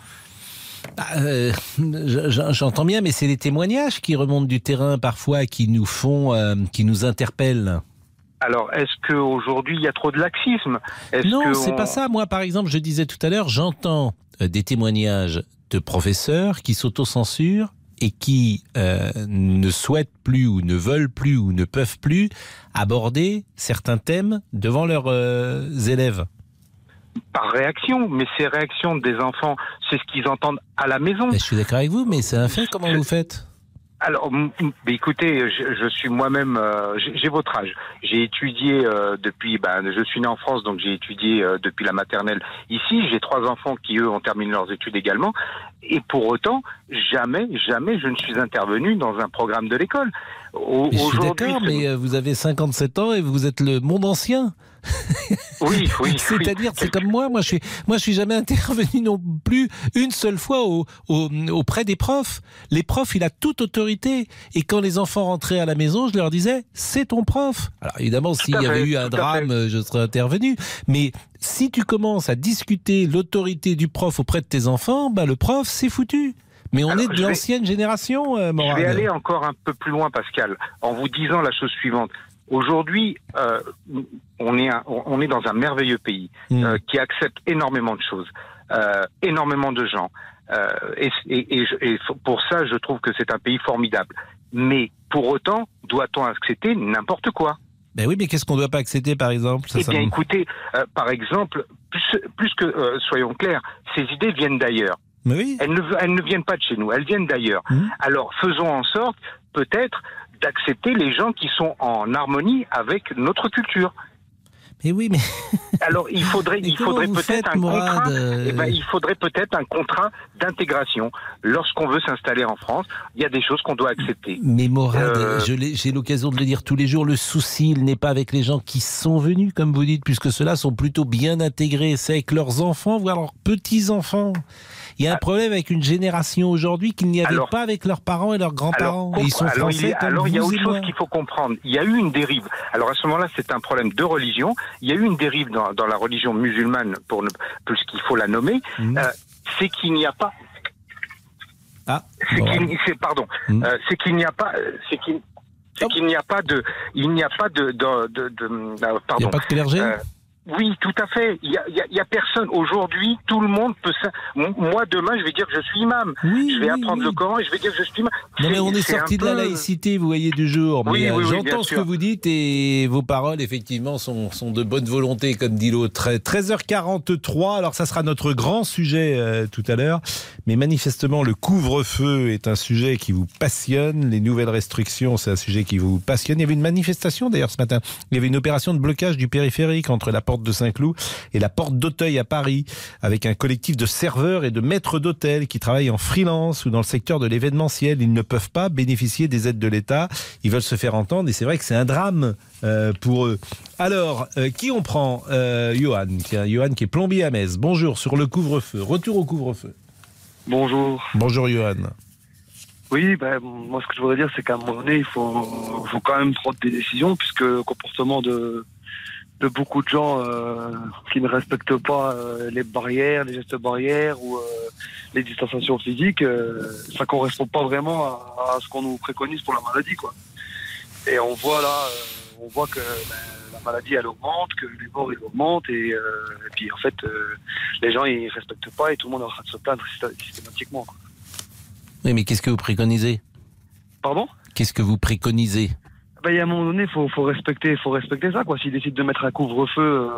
Euh, j'entends bien, mais c'est les témoignages qui remontent du terrain parfois, qui nous font, euh, qui nous interpellent. Alors, est-ce qu'aujourd'hui il y a trop de laxisme? Est-ce Non, que c'est on... pas ça. Moi, par exemple, je disais tout à l'heure, j'entends euh, des témoignages de professeurs qui s'autocensurent et qui euh, ne souhaitent plus ou ne veulent plus ou ne peuvent plus aborder certains thèmes devant leurs euh, élèves. Par réaction, mais ces réactions des enfants, c'est ce qu'ils entendent à la maison. Mais je suis d'accord avec vous, mais c'est un fait. Comment vous faites? Alors, écoutez, je, je suis moi-même, euh, j'ai votre âge. J'ai étudié euh, depuis, ben, je suis né en France, donc j'ai étudié euh, depuis la maternelle ici. J'ai trois enfants qui, eux, ont terminé leurs études également. Et pour autant, jamais, jamais je ne suis intervenu dans un programme de l'école. Au, je suis d'accord, mais vous avez cinquante-sept ans et vous êtes le monde ancien. Oui, oui. C'est-à-dire, oui. c'est comme moi. Moi, je suis, moi, je suis jamais intervenu non plus une seule fois au, au, auprès des profs. Les profs, il a toute autorité. Et quand les enfants rentraient à la maison, je leur disais, c'est ton prof. Alors évidemment, s'il y avait eu un drame, je serais intervenu. Mais si tu commences à discuter l'autorité du prof auprès de tes enfants, bah le prof, c'est foutu. Mais on Alors, est de l'ancienne vais... génération, euh, Morad. Je vais aller encore un peu plus loin, Pascal, en vous disant la chose suivante. Aujourd'hui, euh, on est un, on est dans un merveilleux pays mmh. euh, qui accepte énormément de choses, euh, énormément de gens. Euh, et, et, et, et pour ça, je trouve que c'est un pays formidable. Mais pour autant, doit-on accepter n'importe quoi? Ben oui, mais qu'est-ce qu'on ne doit pas accepter, par exemple? ça, Eh ça bien, me... écoutez, euh, par exemple, plus, plus que, euh, soyons clairs, ces idées viennent d'ailleurs. Mais oui. Elles ne, elles ne viennent pas de chez nous, elles viennent d'ailleurs. Mmh. Alors, faisons en sorte, peut-être, d'accepter les gens qui sont en harmonie avec notre culture. Mais oui, mais... Alors, il faudrait, il faudrait peut-être faites, un Mourad, contrat. euh... Eh ben, il faudrait peut-être un contrat d'intégration. Lorsqu'on veut s'installer en France, il y a des choses qu'on doit accepter. Mais Mourad, euh... je l'ai, j'ai l'occasion de le dire tous les jours, le souci, il n'est pas avec les gens qui sont venus, comme vous dites, puisque ceux-là sont plutôt bien intégrés. C'est avec leurs enfants, voire leurs petits-enfants. Il y a un problème avec une génération aujourd'hui qu'il n'y avait alors, pas avec leurs parents et leurs grands-parents. Alors, et ils sont alors, français il, comme alors il y a vous autre et chose moi. qu'il faut comprendre. Il y a eu une dérive. Alors à ce moment-là, c'est un problème de religion. Il y a eu une dérive dans, dans la religion musulmane, pour ne, plus qu'il faut la nommer. Mmh. Euh, c'est qu'il n'y a pas. Ah. C'est Bon. qu'il, c'est, pardon. Mmh. Euh, c'est qu'il n'y a pas. C'est qu'il, c'est qu'il n'y a pas de. Il n'y a pas de. de, de, de euh, pardon. Il n'y a pas de clergé. Euh, Oui, tout à fait. Il y a, il y a, il y a personne. Aujourd'hui, tout le monde peut... Moi, demain, je vais dire que je suis imam. Oui, je vais oui, apprendre oui. le Coran et je vais dire que je suis imam. Non, mais on est, c'est sorti de peu... la laïcité, vous voyez, du jour. Mais oui, oui, oui, j'entends ce sûr. que vous dites et vos paroles, effectivement, sont, sont de bonne volonté, comme dit l'autre. treize heures quarante-trois, alors ça sera notre grand sujet euh, tout à l'heure. Mais manifestement, le couvre-feu est un sujet qui vous passionne. Les nouvelles restrictions, c'est un sujet qui vous passionne. Il y avait une manifestation, d'ailleurs, ce matin. Il y avait une opération de blocage du périphérique entre la porte de Saint-Cloud et la porte d'Auteuil à Paris, avec un collectif de serveurs et de maîtres d'hôtel qui travaillent en freelance ou dans le secteur de l'événementiel. Ils ne peuvent pas bénéficier des aides de l'État. Ils veulent se faire entendre et c'est vrai que c'est un drame euh, pour eux. Alors, euh, qui on prend euh, Johan, qui est, Johan qui est plombier à Metz. Bonjour, sur le couvre-feu. Retour au couvre-feu. Bonjour. Bonjour Johan. Oui, ben, moi ce que je voudrais dire, c'est qu'à un moment donné, il faut, faut quand même prendre des décisions, puisque le comportement de... de beaucoup de gens euh, qui ne respectent pas euh, les barrières, les gestes barrières ou euh, les distanciations physiques, euh, ça correspond pas vraiment à, à ce qu'on nous préconise pour la maladie, quoi. Et on voit là, euh, on voit que ben, la maladie elle augmente, que les morts ils augmentent et, euh, et puis en fait euh, les gens ils respectent pas et tout le monde est en train de se plaindre systématiquement, quoi. Oui, mais qu'est-ce que vous préconisez ? Pardon ? Qu'est-ce que vous préconisez ? Ben, il y a un moment donné, faut, faut respecter, faut respecter ça, quoi. S'ils décident de mettre un couvre-feu euh,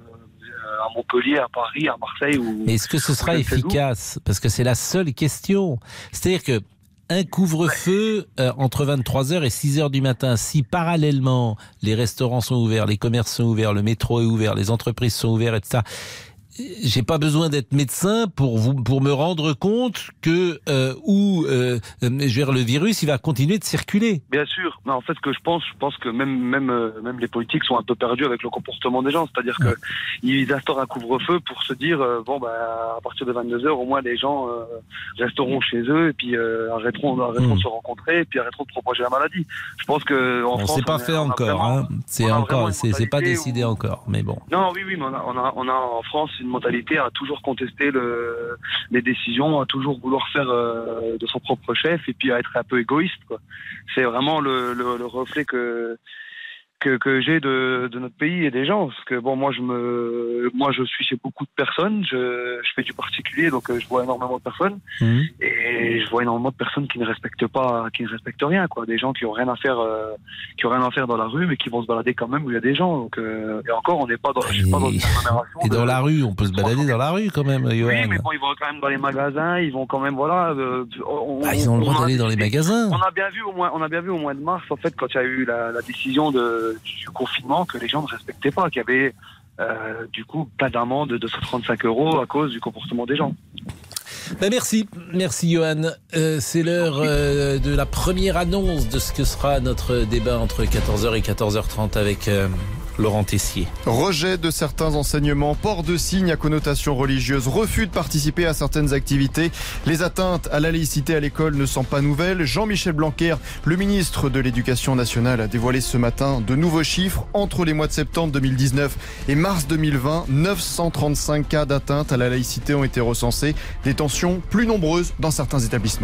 à Montpellier, à Paris, à Marseille, ou. Mais est-ce que ce sera efficace ? Parce que c'est la seule question. C'est-à-dire que un couvre-feu euh, entre vingt-trois heures et six heures du matin, si parallèlement les restaurants sont ouverts, les commerces sont ouverts, le métro est ouvert, les entreprises sont ouvertes, et cetera. J'ai pas besoin d'être médecin pour vous pour me rendre compte que euh, où euh, je veux dire, le virus il va continuer de circuler. Bien sûr, mais en fait ce que je pense, je pense que même même euh, même les politiques sont un peu perdus avec le comportement des gens, c'est-à-dire que ils instaurent un couvre-feu pour se dire euh, bon bah à partir de vingt-deux heures au moins les gens euh, resteront chez eux et puis euh, arrêteront arrêteront mmh. de se rencontrer et puis arrêteront de propager la maladie. Je pense que en bon, France c'est pas on fait est, encore, vraiment, hein. C'est encore c'est c'est pas décidé où... encore, mais bon. Non oui oui mais on a on a on a en France une mentalité à toujours contester le, les décisions, à toujours vouloir faire euh, de son propre chef et puis à être un peu égoïste, quoi. C'est vraiment le, le, le reflet que que, que j'ai de, de notre pays et des gens, parce que bon moi je me moi je suis chez beaucoup de personnes, je, je fais du particulier donc je vois énormément de personnes mmh. et je vois énormément de personnes qui ne respectent pas qui ne respectent rien, quoi, des gens qui ont rien à faire euh, qui ont rien à faire dans la rue mais qui vont se balader quand même où il y a des gens, donc euh, et encore on n'est pas dans, je suis pas dans une agglomération et dans de, la rue on peut se balader dans la rue quand même, Johan. Oui mais bon ils vont quand même dans les magasins, ils vont quand même voilà euh, on, ah, ils ont le droit d'aller dans les magasins. On a bien vu au moins on a bien vu au mois de mars en fait quand il y a eu la, la décision de du confinement que les gens ne respectaient pas, qu'il y avait euh, du coup plein d'amendes de deux cent trente-cinq euros à cause du comportement des gens. Ben merci, merci Johan. Euh, c'est l'heure euh, de la première annonce de ce que sera notre débat entre quatorze heures et quatorze heures trente avec euh, Laurent Tessier. Rejet de certains enseignements, port de signes à connotation religieuse, refus de participer à certaines activités. Les atteintes à la laïcité à l'école ne sont pas nouvelles. Jean-Michel Blanquer, le ministre de l'Éducation nationale, a dévoilé ce matin de nouveaux chiffres. Entre les mois de septembre deux mille dix-neuf et mars deux mille vingt, neuf cent trente-cinq cas d'atteinte à la laïcité ont été recensés. Des tensions plus nombreuses dans certains établissements.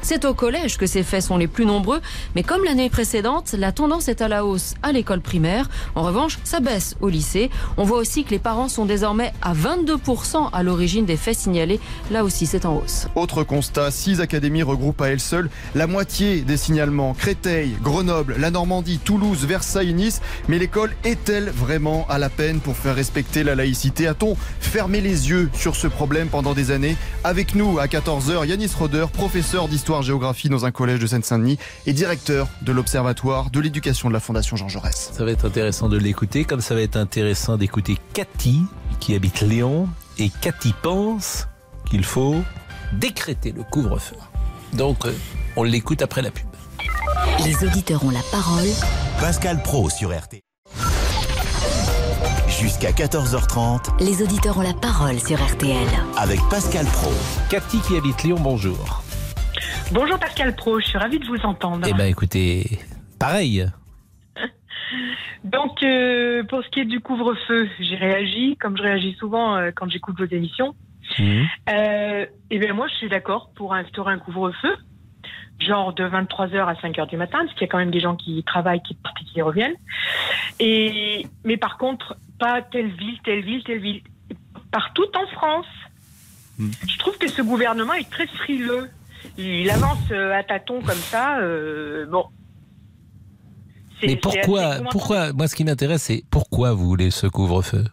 C'est au collège que ces faits sont les plus nombreux, mais comme l'année précédente, la tendance est à la hausse à l'école primaire. En revanche, ça baisse au lycée. On voit aussi que les parents sont désormais à vingt-deux pour cent à l'origine des faits signalés. Là aussi, c'est en hausse. Autre constat, six académies regroupent à elles seules la moitié des signalements. Créteil, Grenoble, la Normandie, Toulouse, Versailles, Nice. Mais l'école est-elle vraiment à la peine pour faire respecter la laïcité? A-t-on fermé les yeux sur ce problème pendant des années? Avec nous à quatorze heures, Yanis Roder, professeur d'histoire-géographie dans un collège de Seine-Saint-Denis et directeur de l'Observatoire de l'éducation de la Fondation Jean Jaurès. Ça va être intéressant de l'écouter, comme ça va être intéressant d'écouter Cathy, qui habite Lyon. Et Cathy pense qu'il faut décréter le couvre-feu. Donc, euh, on l'écoute après la pub. Les auditeurs ont la parole. Pascal Praud sur R T L. Jusqu'à quatorze heures trente. Les auditeurs ont la parole sur R T L. Avec Pascal Praud. Cathy qui habite Lyon, bonjour. Bonjour Pascal Praud, je suis ravie de vous entendre. Eh bien écoutez, pareil. Donc euh, pour ce qui est du couvre-feu, j'ai réagi, comme je réagis souvent euh, quand j'écoute vos émissions. Mmh. Euh, et bien moi je suis d'accord pour instaurer un couvre-feu, genre de vingt-trois heures à cinq heures du matin, parce qu'il y a quand même des gens qui travaillent, qui partent et qui reviennent. Et, mais par contre, pas telle ville, telle ville, telle ville. Partout en France. Mmh. Je trouve que ce gouvernement est très frileux. Il avance à tâtons comme ça. Euh, bon. C'est, mais pourquoi, pourquoi, moi ce qui m'intéresse, c'est pourquoi vous voulez ce couvre-feu?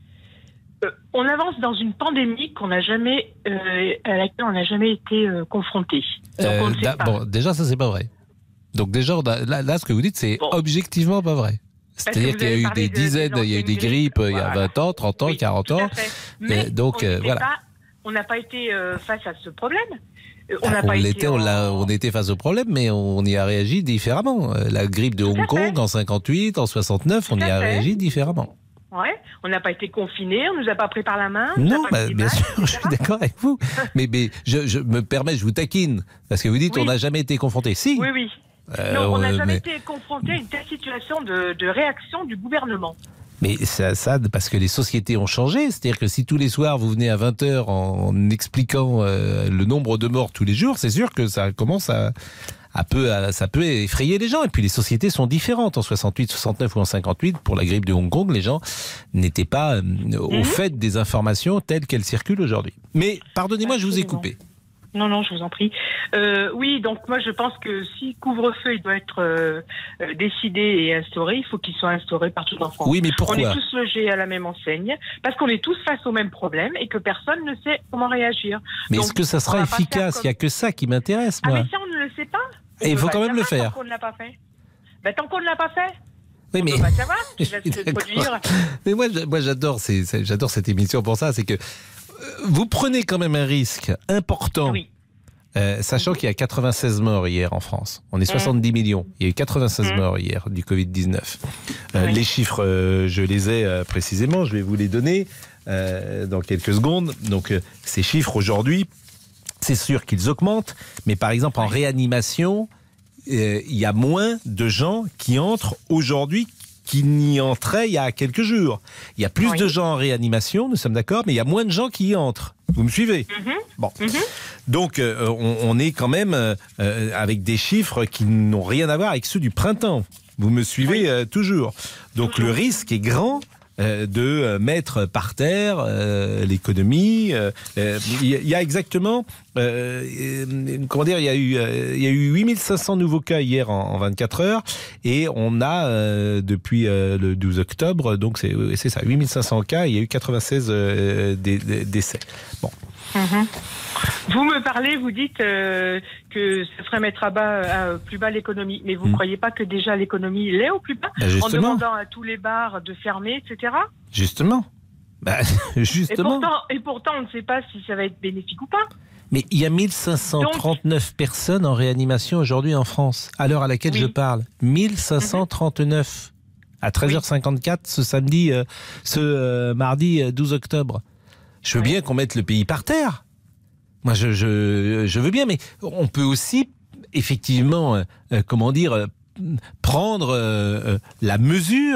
euh, On avance dans une pandémie qu'on n'a jamais, euh, à laquelle on n'a jamais été euh, confronté. Euh, on ne sait pas. Bon, déjà, ça, c'est pas vrai. Donc, déjà, là, là ce que vous dites, c'est bon. Objectivement pas vrai. C'est-à-dire qu'il y a eu des dizaines, il y a eu des grippes grippe, il y a vingt ans, trente ans, oui, quarante ans. Mais donc, on voilà. Pas, on n'a pas été euh, face à ce problème. On, ah, on, était, on, en... on était face au problème, mais on y a réagi différemment. La grippe de Hong Kong en cinquante-huit, en soixante-neuf, on y a réagi différemment. Ouais, on n'a pas été confinés, on nous a pas pris par la main. Non, bah, bien sûr, je suis d'accord avec vous. mais, mais je, je me permets, je vous taquine, parce que vous dites oui. On n'a jamais été confronté. Si. Oui, oui. Euh, non, on n'a jamais mais... été confronté à une telle situation de, de réaction du gouvernement. Mais ça, ça, parce que les sociétés ont changé. C'est-à-dire que si tous les soirs vous venez à vingt heures en expliquant euh, le nombre de morts tous les jours, c'est sûr que ça commence à, à peu, à, ça peut effrayer les gens. Et puis les sociétés sont différentes. En soixante-huit, soixante-neuf ou en cinquante-huit, pour la grippe de Hong Kong, les gens n'étaient pas euh, au mmh. fait des informations telles qu'elles circulent aujourd'hui. Mais pardonnez-moi, Absolument. Je vous ai coupé. Non, non, je vous en prie. Euh, oui, donc moi je pense que si couvre-feu il doit être euh, décidé et instauré, il faut qu'il soit instauré partout en France. Oui, mais pourquoi? On est tous logés à la même enseigne, parce qu'on est tous face au même problème et que personne ne sait comment réagir. Mais donc, est-ce que ça sera efficace? Comme... Il n'y a que ça qui m'intéresse, moi. Ah mais ça on ne le sait pas. Et il faut quand même le faire. Tant qu'on ne l'a pas fait. Ben, tant qu'on ne l'a pas fait. Oui, on mais... peut pas savoir ce qui va se produire. Mais moi, moi j'adore, c'est, c'est, j'adore cette émission pour ça, c'est que vous prenez quand même un risque important. Oui. Euh, sachant qu'il y a quatre-vingt-seize morts hier en France. On est soixante-dix mmh. millions. Il y a eu quatre-vingt-seize mmh. morts hier du covid dix-neuf. Euh, oui. Les chiffres, euh, je les ai euh, précisément. Je vais vous les donner euh, dans quelques secondes. Donc, euh, ces chiffres aujourd'hui, c'est sûr qu'ils augmentent. Mais par exemple, en oui. réanimation, euh, il y a moins de gens qui entrent aujourd'hui qui n'y entraient il y a quelques jours. Il y a plus oui. de gens en réanimation, nous sommes d'accord, mais il y a moins de gens qui y entrent. Vous me suivez? mmh. Bon. Mmh. Donc, euh, on, on est quand même euh, avec des chiffres qui n'ont rien à voir avec ceux du printemps. Vous me suivez oui. euh, toujours. Donc, toujours. Le risque est grand euh, de mettre par terre euh, l'économie. Il euh, euh, y, y a exactement... Euh, euh, comment dire, il y a eu, euh, il y a eu huit mille cinq cents nouveaux cas hier en, en vingt-quatre heures et on a euh, depuis euh, le douze octobre, donc c'est, c'est ça, huit mille cinq cents cas, il y a eu quatre-vingt-seize euh, dé, dé, décès. Bon. Mmh. Vous me parlez, vous dites euh, que ça serait mettre à bas, à plus bas l'économie, mais vous ne mmh. croyez pas que déjà l'économie l'est au plus bas, ben en demandant à tous les bars de fermer, et cetera. Justement. Bah, justement. Et pourtant, et pourtant, on ne sait pas si ça va être bénéfique ou pas. Mais il y a mille cinq cent trente-neuf Donc, personnes en réanimation aujourd'hui en France, à l'heure à laquelle oui. je parle. mille cinq cent trente-neuf à treize heures cinquante-quatre oui. ce samedi, euh, ce euh, mardi euh, douze octobre. Je veux oui. bien qu'on mette le pays par terre. Moi, je, je, je veux bien, mais on peut aussi, effectivement, euh, comment dire, euh, prendre euh, la mesure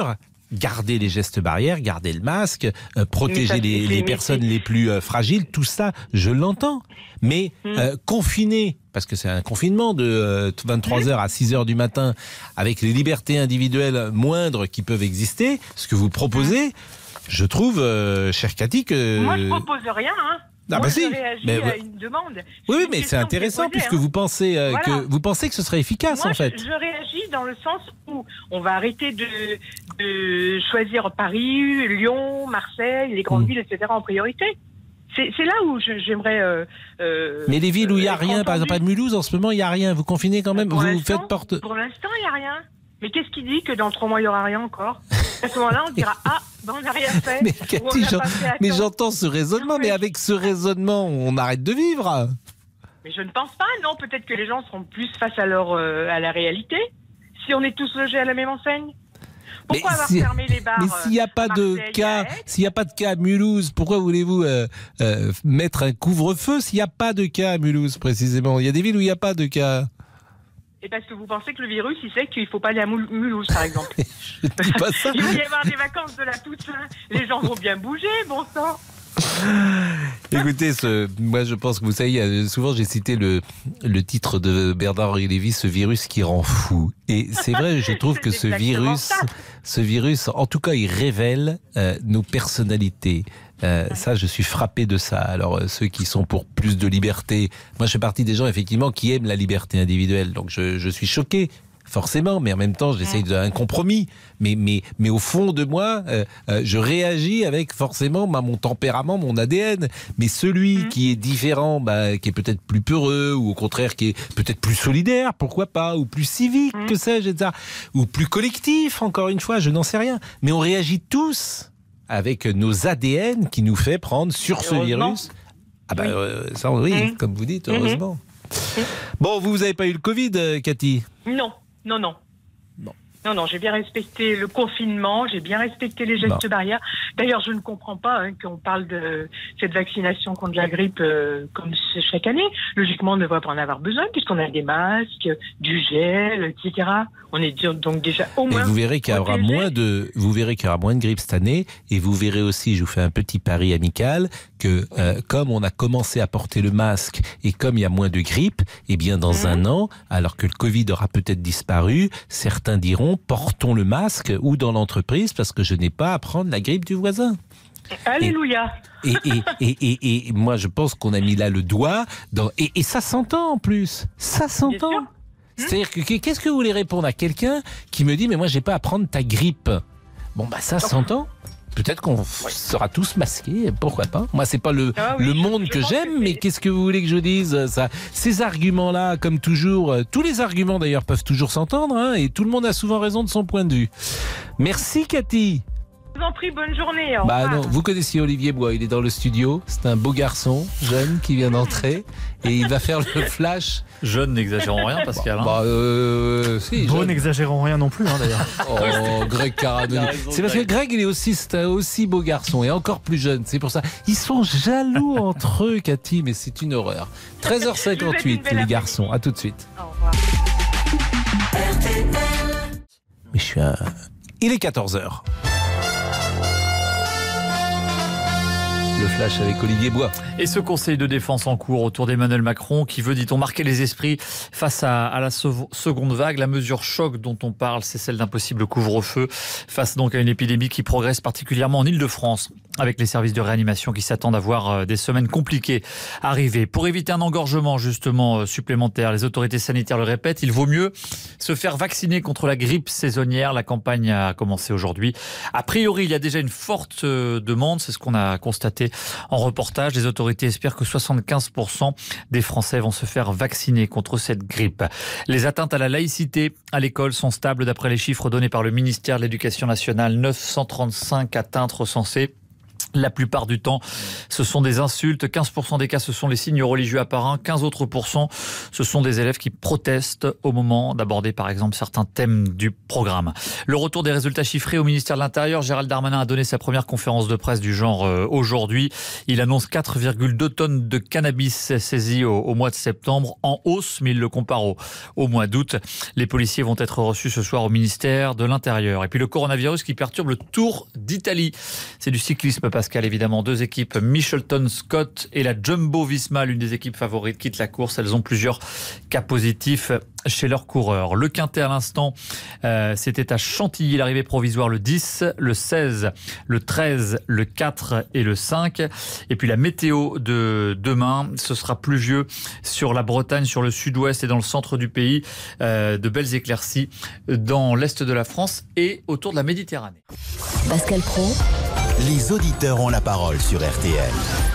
garder les gestes barrières, garder le masque, euh, protéger ça, les, les personnes les plus euh, fragiles, tout ça, je l'entends. Mais mmh. euh, confiner, parce que c'est un confinement de euh, vingt-trois heures à six heures du matin, avec les libertés individuelles moindres qui peuvent exister, ce que vous proposez, mmh. je trouve, euh, chère Cathy, que... Moi, je propose rien, hein. Ah Moi, bah je si. réagis mais, à une demande. Oui, oui mais c'est intéressant posée, puisque hein. vous pensez euh, voilà. que vous pensez que ce serait efficace Moi, en fait. Je, je réagis dans le sens où on va arrêter de, de choisir Paris, Lyon, Marseille, les grandes mmh. villes, et cetera en priorité. C'est, c'est là où je, j'aimerais. Euh, euh, mais les villes où il n'y a rien, entendu. Par exemple à Mulhouse, en ce moment, il n'y a rien. Vous confinez quand même. Pour vous faites porte. Pour l'instant, il n'y a rien. Mais qu'est-ce qui dit que dans trois mois, il n'y aura rien encore? À ce moment-là, on dira ah, ben on n'a rien fait. Mais, Cathy, j'en... mais j'entends ce raisonnement, mais avec ce raisonnement, on arrête de vivre. Mais je ne pense pas, non. Peut-être que les gens seront plus face à leur euh, à la réalité. Si on est tous logés à la même enseigne. Pourquoi mais avoir si... fermé les bars? Mais s'il n'y a pas de cas, s'il n'y a pas de cas à Mulhouse, pourquoi voulez-vous euh, euh, mettre un couvre-feu s'il n'y a pas de cas à Mulhouse précisément? Il y a des villes où il n'y a pas de cas. Et parce que vous pensez que le virus, il sait qu'il ne faut pas aller à Mulhouse, par exemple. Je ne dis pas ça. Il va y avoir des vacances de la Toussaint. Les gens vont bien bouger, bon sang. Écoutez, ce, moi je pense que vous savez, souvent j'ai cité le, le titre de Bernard-Henri Lévy, ce virus qui rend fou. Et c'est vrai, je trouve que ce virus, ce virus, en tout cas, il révèle euh, nos personnalités. Euh, ça, je suis frappé de ça. Alors, euh, ceux qui sont pour plus de liberté, moi je fais partie des gens effectivement qui aiment la liberté individuelle. Donc je, je suis choqué. Forcément, mais en même temps, j'essaye d'un compromis. Mais, mais, mais au fond de moi, euh, euh, je réagis avec forcément bah, mon tempérament, mon A D N. Mais celui mmh. qui est différent, bah, qui est peut-être plus peureux, ou au contraire qui est peut-être plus solidaire, pourquoi pas, ou plus civique, mmh. que sais-je, et cetera, ou plus collectif, encore une fois, je n'en sais rien. Mais on réagit tous avec nos A D N qui nous fait prendre sur ce virus. Ah bah, oui. Euh, ça, oui, mmh. comme vous dites, heureusement. Mmh. Bon, vous n'avez pas eu le Covid, euh, Cathy? Non. Non, non. Bon. Non, non, j'ai bien respecté le confinement, j'ai bien respecté les gestes bon. barrières. D'ailleurs, je ne comprends pas hein, qu'on parle de cette vaccination contre la grippe euh, comme c'est chaque année. Logiquement, on ne devrait pas en avoir besoin puisqu'on a des masques, du gel, et cetera. On est donc déjà au moins. Et vous verrez qu'il y aura moins de, vous verrez qu'il y aura moins de grippe cette année, et vous verrez aussi, je vous fais un petit pari amical, que euh, comme on a commencé à porter le masque et comme il y a moins de grippe, eh bien dans mmh. un an, alors que le Covid aura peut-être disparu, certains diront portons le masque ou dans l'entreprise parce que je n'ai pas à prendre la grippe du voisin. Alléluia. Et, et, et, et, et moi je pense qu'on a mis là le doigt dans, et, et ça s'entend en plus, ça s'entend. C'est-à-dire que qu'est-ce que vous voulez répondre à quelqu'un qui me dit mais moi j'ai pas à prendre ta grippe? Bon bah ça s'entend. Peut-être qu'on f- sera tous masqués, pourquoi pas. Moi c'est pas le, ah oui, le monde je, je que j'aime, que mais qu'est-ce que vous voulez que je dise ça, ces arguments-là, comme toujours, euh, tous les arguments d'ailleurs peuvent toujours s'entendre, hein, et tout le monde a souvent raison de son point de vue. Merci Cathy. Je vous en prie, bonne journée. Au bah revoir. non, vous connaissiez Olivier Bois, il est dans le studio, c'est un beau garçon, jeune, qui vient d'entrer, et il va faire le flash. Jeune, n'exagérons rien, Pascal. Hein. Bah, euh, si, Beau, n'exagérons rien non plus, hein, d'ailleurs. Oh, Greg Caradoni. C'est parce que Greg, il est aussi, c'est un aussi beau garçon, et encore plus jeune, c'est pour ça. Ils sont jaloux entre eux, Cathy, mais c'est une horreur. treize heures cinquante-huit, les garçons, à tout de suite. Au revoir. Mais je suis un... Il est quatorze heures. Le flash avec Olivier Bois. Et ce conseil de défense en cours autour d'Emmanuel Macron qui veut, dit-on, marquer les esprits face à, à la seconde vague. La mesure choc dont on parle, c'est celle d'un possible couvre-feu face donc à une épidémie qui progresse particulièrement en Île-de-France, avec les services de réanimation qui s'attendent à voir des semaines compliquées arriver. Pour éviter un engorgement justement supplémentaire, les autorités sanitaires le répètent, il vaut mieux se faire vacciner contre la grippe saisonnière. La campagne a commencé aujourd'hui. A priori, il y a déjà une forte demande, c'est ce qu'on a constaté en reportage. Les autorités espèrent que soixante-quinze pour cent des Français vont se faire vacciner contre cette grippe. Les atteintes à la laïcité à l'école sont stables d'après les chiffres donnés par le ministère de l'Éducation nationale. neuf cent trente-cinq atteintes recensées La plupart du temps, ce sont des insultes. quinze pour cent des cas, ce sont les signes religieux apparents. quinze autres pourcents, ce sont des élèves qui protestent au moment d'aborder, par exemple, certains thèmes du programme. Le retour des résultats chiffrés au ministère de l'Intérieur. Gérald Darmanin a donné sa première conférence de presse du genre euh, aujourd'hui. Il annonce quatre virgule deux tonnes de cannabis saisies au, au mois de septembre, en hausse, mais il le compare au, au mois d'août. Les policiers vont être reçus ce soir au ministère de l'Intérieur. Et puis le coronavirus qui perturbe le Tour d'Italie. C'est du cyclisme, Pascal, évidemment. Deux équipes, Mitchelton Scott et la Jumbo-Visma, l'une des équipes favorites, quittent la course. Elles ont plusieurs cas positifs chez leurs coureurs. Le quintet à l'instant, euh, c'était à Chantilly, l'arrivée provisoire le dix, le seize, le treize, le quatre et le cinq. Et puis la météo de demain, ce sera pluvieux sur la Bretagne, sur le sud-ouest et dans le centre du pays. Euh, de belles éclaircies dans l'est de la France et autour de la Méditerranée. Pascal Praud. Les auditeurs ont la parole sur R T L.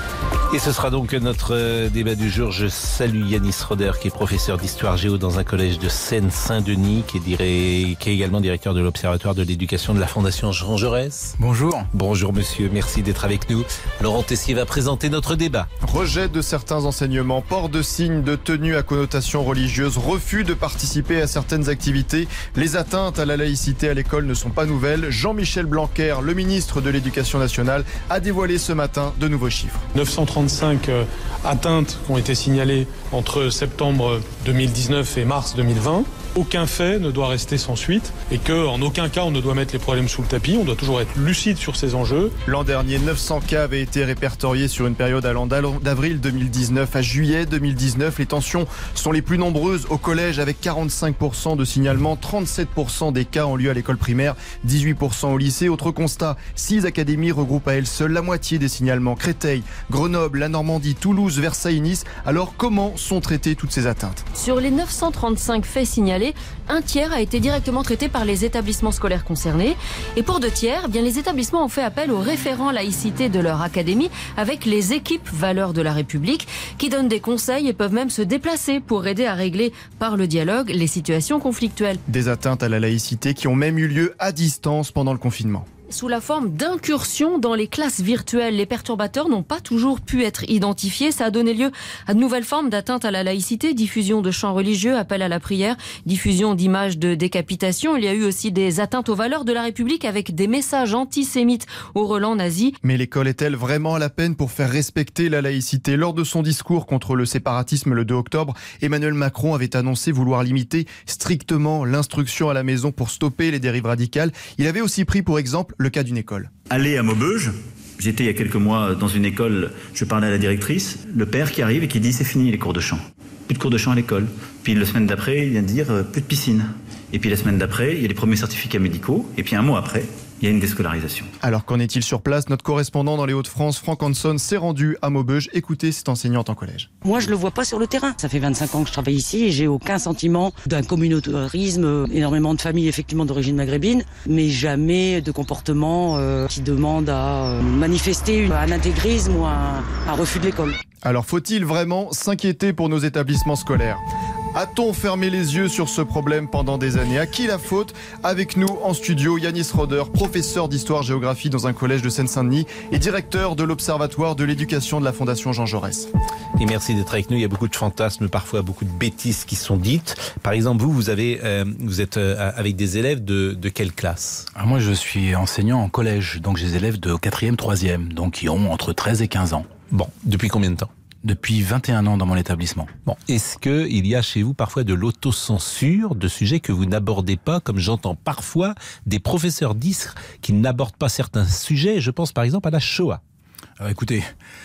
Et ce sera donc notre débat du jour. Je salue Yanis Roder, qui est professeur d'histoire géo dans un collège de Seine-Saint-Denis, qui est, diré... qui est également directeur de l'Observatoire de l'éducation de la Fondation Jean Jaurès. Bonjour. Bonjour monsieur, merci d'être avec nous. Laurent Tessier va présenter notre débat. Rejet de certains enseignements, port de signes de tenue à connotation religieuse, refus de participer à certaines activités. Les atteintes à la laïcité à l'école ne sont pas nouvelles. Jean-Michel Blanquer, le ministre de l'Éducation nationale, a dévoilé ce matin de nouveaux chiffres. neuf cent trente-cinq atteintes qui ont été signalées entre septembre deux mille dix-neuf et mars deux mille vingt. Aucun fait ne doit rester sans suite et qu'en aucun cas on ne doit mettre les problèmes sous le tapis. On doit toujours être lucide sur ces enjeux. L'an dernier, neuf cents cas avaient été répertoriés sur une période allant d'avril deux mille dix-neuf à juillet deux mille dix-neuf. Les tensions sont les plus nombreuses au collège avec quarante-cinq pour cent de signalements, trente-sept pour cent des cas ont lieu à l'école primaire, dix-huit pour cent au lycée. Autre constat, six académies regroupent à elles seules la moitié des signalements. Créteil, Grenoble, la Normandie, Toulouse, Versailles, Nice. Alors comment sont traitées toutes ces atteintes ? Sur les neuf cent trente-cinq faits signalés, un tiers a été directement traité par les établissements scolaires concernés. Et pour deux tiers, eh bien, les établissements ont fait appel aux référents laïcité de leur académie avec les équipes valeurs de la République qui donnent des conseils et peuvent même se déplacer pour aider à régler par le dialogue les situations conflictuelles. Des atteintes à la laïcité qui ont même eu lieu à distance pendant le confinement. Sous la forme d'incursions dans les classes virtuelles. Les perturbateurs n'ont pas toujours pu être identifiés. Ça a donné lieu à de nouvelles formes d'atteinte à la laïcité, diffusion de chants religieux, appel à la prière, diffusion d'images de décapitation. Il y a eu aussi des atteintes aux valeurs de la République avec des messages antisémites au relent nazi. Mais l'école est-elle vraiment à la peine pour faire respecter la laïcité ? Lors de son discours contre le séparatisme le deux octobre, Emmanuel Macron avait annoncé vouloir limiter strictement l'instruction à la maison pour stopper les dérives radicales. Il avait aussi pris pour exemple le cas d'une école. Aller à Maubeuge, j'étais il y a quelques mois dans une école, je parlais à la directrice, le père qui arrive et qui dit c'est fini les cours de chant. Plus de cours de chant à l'école. Puis la semaine d'après, il vient de dire plus de piscine. Et puis la semaine d'après, il y a les premiers certificats médicaux. Et puis un mois après, il y a une déscolarisation. Alors qu'en est-il sur place ? Notre correspondant dans les Hauts-de-France, Franck Hanson, s'est rendu à Maubeuge. Écoutez cette enseignante en collège. Moi, je le vois pas sur le terrain. Ça fait vingt-cinq ans que je travaille ici et j'ai aucun sentiment d'un communautarisme. Énormément de familles, effectivement, d'origine maghrébine, mais jamais de comportement euh, qui demande à euh, manifester un intégrisme ou un, un refus de l'école. Alors, faut-il vraiment s'inquiéter pour nos établissements scolaires ? A-t-on fermé les yeux sur ce problème pendant des années ? À qui la faute ? Avec nous en studio, Yanis Roder, professeur d'histoire-géographie dans un collège de Seine-Saint-Denis et directeur de l'Observatoire de l'éducation de la Fondation Jean Jaurès. Et merci d'être avec nous. Il y a beaucoup de fantasmes, parfois beaucoup de bêtises qui sont dites. Par exemple, vous, vous, avez, euh, vous êtes euh, avec des élèves de, de quelle classe ? Alors moi, je suis enseignant en collège, donc j'ai des élèves de quatrième, troisième, donc qui ont entre treize et quinze ans. Bon, depuis combien de temps ? Depuis vingt et un ans dans mon établissement. Bon, est-ce que il y a chez vous parfois de l'autocensure de sujets que vous n'abordez pas, comme j'entends parfois des professeurs disent qu'ils n'abordent pas certains sujets, je pense par exemple à la Shoah. Alors écoutez,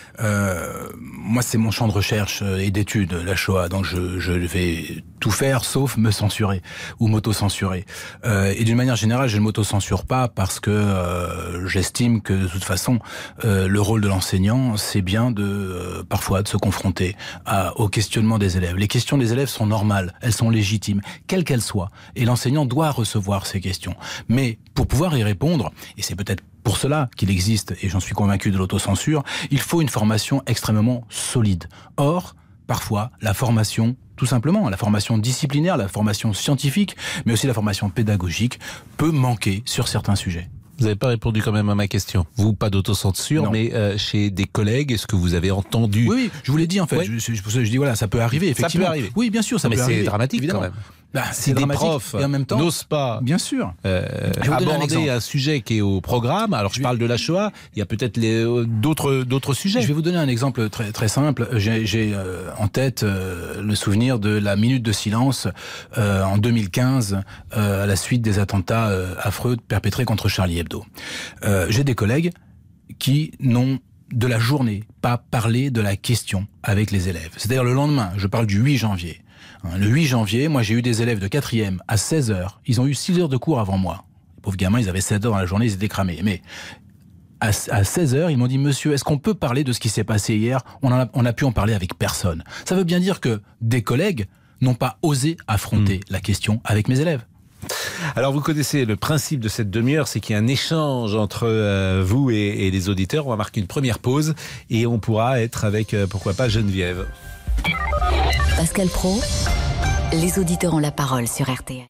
euh, moi c'est mon champ de recherche et d'étude, la Shoah, donc je, je vais tout faire sauf me censurer ou m'auto-censurer. Euh, et d'une manière générale, je ne m'auto-censure pas parce que euh, j'estime que de toute façon, euh, le rôle de l'enseignant, c'est bien de euh, parfois de se confronter à, au questionnement des élèves. Les questions des élèves sont normales, elles sont légitimes, quelles qu'elles soient, et l'enseignant doit recevoir ces questions. Mais pour pouvoir y répondre, et c'est peut-être pour cela qu'il existe, et j'en suis convaincu, de l'autocensure, il faut une formation extrêmement solide. Or, parfois, la formation, tout simplement, la formation disciplinaire, la formation scientifique, mais aussi la formation pédagogique, peut manquer sur certains sujets. Vous n'avez pas répondu quand même à ma question. Vous, pas d'autocensure, mais euh, chez des collègues, est-ce que vous avez entendu? Oui, oui, je vous l'ai dit en fait. Ouais. Je, je, je dis voilà, ça peut arriver effectivement. Ça peut arriver. Oui, bien sûr, ça mais peut arriver. Mais c'est dramatique évidemment. quand même. Bah, si des profs et en même temps, n'osent pas bien sûr. Euh, aborder un, un sujet qui est au programme, alors je, je parle de la Shoah, il y a peut-être euh, d'autres d'autres sujets. Je vais vous donner un exemple très très simple. J'ai, j'ai euh, en tête euh, le souvenir de la minute de silence euh, en deux mille quinze euh, à la suite des attentats euh, affreux perpétrés contre Charlie Hebdo. Euh, j'ai des collègues qui n'ont de la journée pas parlé de la question avec les élèves. C'est-à-dire le lendemain, je parle du huit janvier. Le huit janvier, moi j'ai eu des élèves de quatrième à seize heures. Ils ont eu six heures de cours avant moi. Les pauvres gamins, ils avaient sept heures dans la journée, ils étaient cramés. Mais à, à seize heures, ils m'ont dit « Monsieur, est-ce qu'on peut parler de ce qui s'est passé hier ?» On a, on a pu en parler avec personne. Ça veut bien dire que des collègues n'ont pas osé affronter mmh. la question avec mes élèves. Alors vous connaissez le principe de cette demi-heure, c'est qu'il y a un échange entre euh, vous et, et les auditeurs. On va marquer une première pause et on pourra être avec, euh, pourquoi pas, Geneviève. Pascal Praud, les auditeurs ont la parole sur R T L.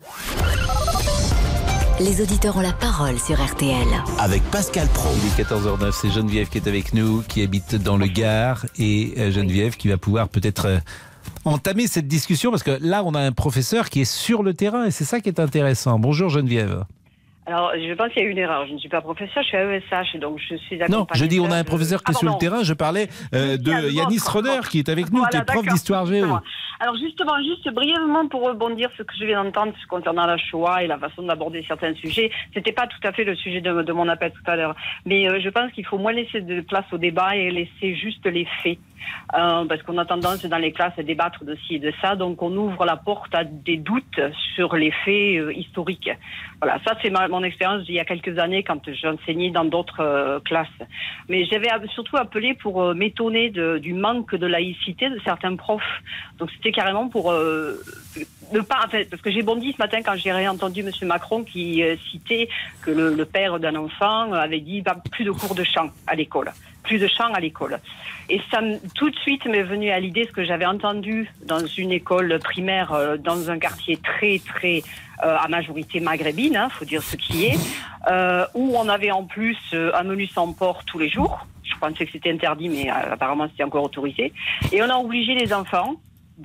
Les auditeurs ont la parole sur R T L. Avec Pascal Praud. Il est quatorze heures neuf, c'est Geneviève qui est avec nous, qui habite dans le Gard. Et euh, Geneviève qui va pouvoir peut-être euh, entamer cette discussion, parce que là, on a un professeur qui est sur le terrain et c'est ça qui est intéressant. Bonjour Geneviève. Alors, je pense qu'il y a une erreur. Je ne suis pas professeur, je suis à E S H, donc je suis accompagnée. Non, je dis on a un professeur qui est ah, sur le terrain. Je parlais euh, de Yanis Roder qui est avec nous, voilà, qui est prof d'histoire géo. Alors justement, juste brièvement pour rebondir sur ce que je viens d'entendre concernant la Shoah et la façon d'aborder certains sujets, c'était pas tout à fait le sujet de, de mon appel tout à l'heure. Mais euh, je pense qu'il faut moins laisser de place au débat et laisser juste les faits. Euh, parce qu'on a tendance dans les classes à débattre de ci et de ça, donc on ouvre la porte à des doutes sur les faits euh, historiques. Voilà, ça c'est ma, mon expérience il y a quelques années quand j'enseignais dans d'autres euh, classes. Mais j'avais surtout appelé pour euh, m'étonner de, du manque de laïcité de certains profs. Donc c'était carrément pour euh, ne pas, en fait, parce que j'ai bondi ce matin quand j'ai réentendu M. Macron qui euh, citait que le, le père d'un enfant avait dit bah, plus de cours de chant à l'école. Plus de chant à l'école. Et ça, tout de suite, m'est venu à l'idée ce que j'avais entendu dans une école primaire, euh, dans un quartier très, très, euh, à majorité maghrébine, hein, faut dire ce qui est, euh, où on avait en plus euh, un menu sans porc tous les jours. Je pensais que c'était interdit, mais euh, apparemment c'était encore autorisé. Et on a obligé les enfants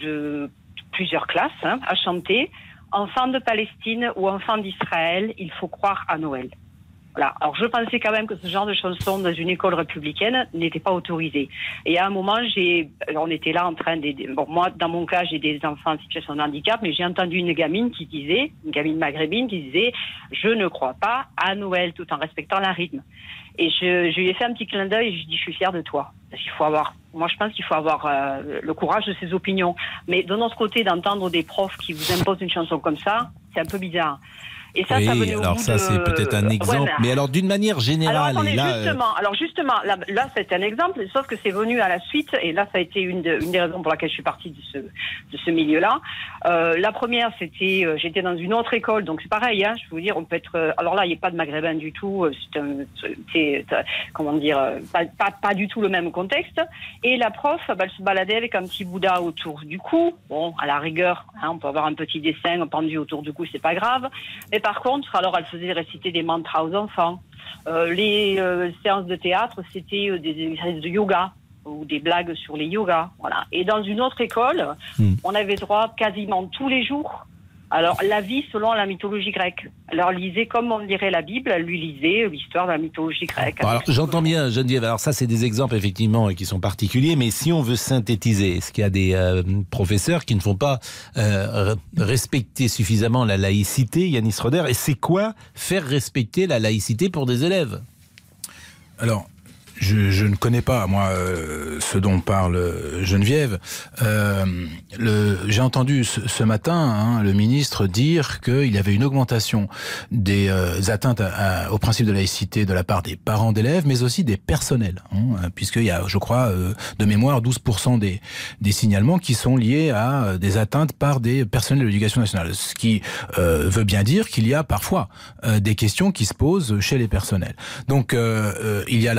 de plusieurs classes hein, à chanter « Enfants de Palestine ou enfants d'Israël, il faut croire à Noël ». Voilà. Alors je pensais quand même que ce genre de chanson dans une école républicaine n'était pas autorisé. Et à un moment, j'ai, on était là en train de, bon moi dans mon cas j'ai des enfants en situation de handicap, mais j'ai entendu une gamine qui disait, une gamine maghrébine qui disait, je ne crois pas à Noël, tout en respectant la rythme. Et je, je lui ai fait un petit clin d'œil et je lui ai dit je suis fière de toi. Parce qu'il faut avoir, moi je pense qu'il faut avoir euh, le courage de ses opinions. Mais de notre côté, d'entendre des profs qui vous imposent une chanson comme ça, c'est un peu bizarre. Et ça, oui, ça venait au alors bout ça de... c'est peut-être un exemple, ouais, mais... mais alors d'une manière générale. Alors attendez, et là, justement, euh... alors justement, là, là c'est un exemple, sauf que c'est venu à la suite, et là ça a été une, de, une des raisons pour laquelle je suis partie de ce, de ce milieu-là. Euh, la première, c'était, euh, j'étais dans une autre école, donc c'est pareil, hein, je veux dire, on peut être, euh, alors là il n'y a pas de maghrébin du tout, c'est, un, c'est comment dire, euh, pas, pas, pas du tout le même contexte. Et la prof, bah, elle se baladait avec un petit Bouddha autour du cou. Bon, à la rigueur, hein, on peut avoir un petit dessin pendu autour du cou, c'est pas grave. Mais par contre, alors elle faisait réciter des mantras aux enfants. Euh, les euh, séances de théâtre, c'était euh, des exercices de yoga ou des blagues sur les yogas. Voilà. Et dans une autre école, mmh. on avait droit quasiment tous les jours. Alors, la vie selon la mythologie grecque. Alors, lisez comme on lirait la Bible, elle lui lisait l'histoire de la mythologie grecque. Alors, j'entends bien, Geneviève. Alors, ça, c'est des exemples, effectivement, qui sont particuliers. Mais si on veut synthétiser, est-ce qu'il y a des euh, professeurs qui ne font pas euh, respecter suffisamment la laïcité, Yanis Roder? Et c'est quoi faire respecter la laïcité pour des élèves? Alors... Je, je ne connais pas, moi, euh, ce dont parle Geneviève. Euh, le, j'ai entendu ce, ce matin hein, le ministre dire qu'il y avait une augmentation des euh, atteintes à, à, au principe de laïcité de la part des parents d'élèves, mais aussi des personnels, hein, puisqu'il y a, je crois, euh, de mémoire, douze pour cent des, des signalements qui sont liés à euh, des atteintes par des personnels de l'éducation nationale. Ce qui euh, veut bien dire qu'il y a parfois euh, des questions qui se posent chez les personnels. Donc, euh, euh, il y a là...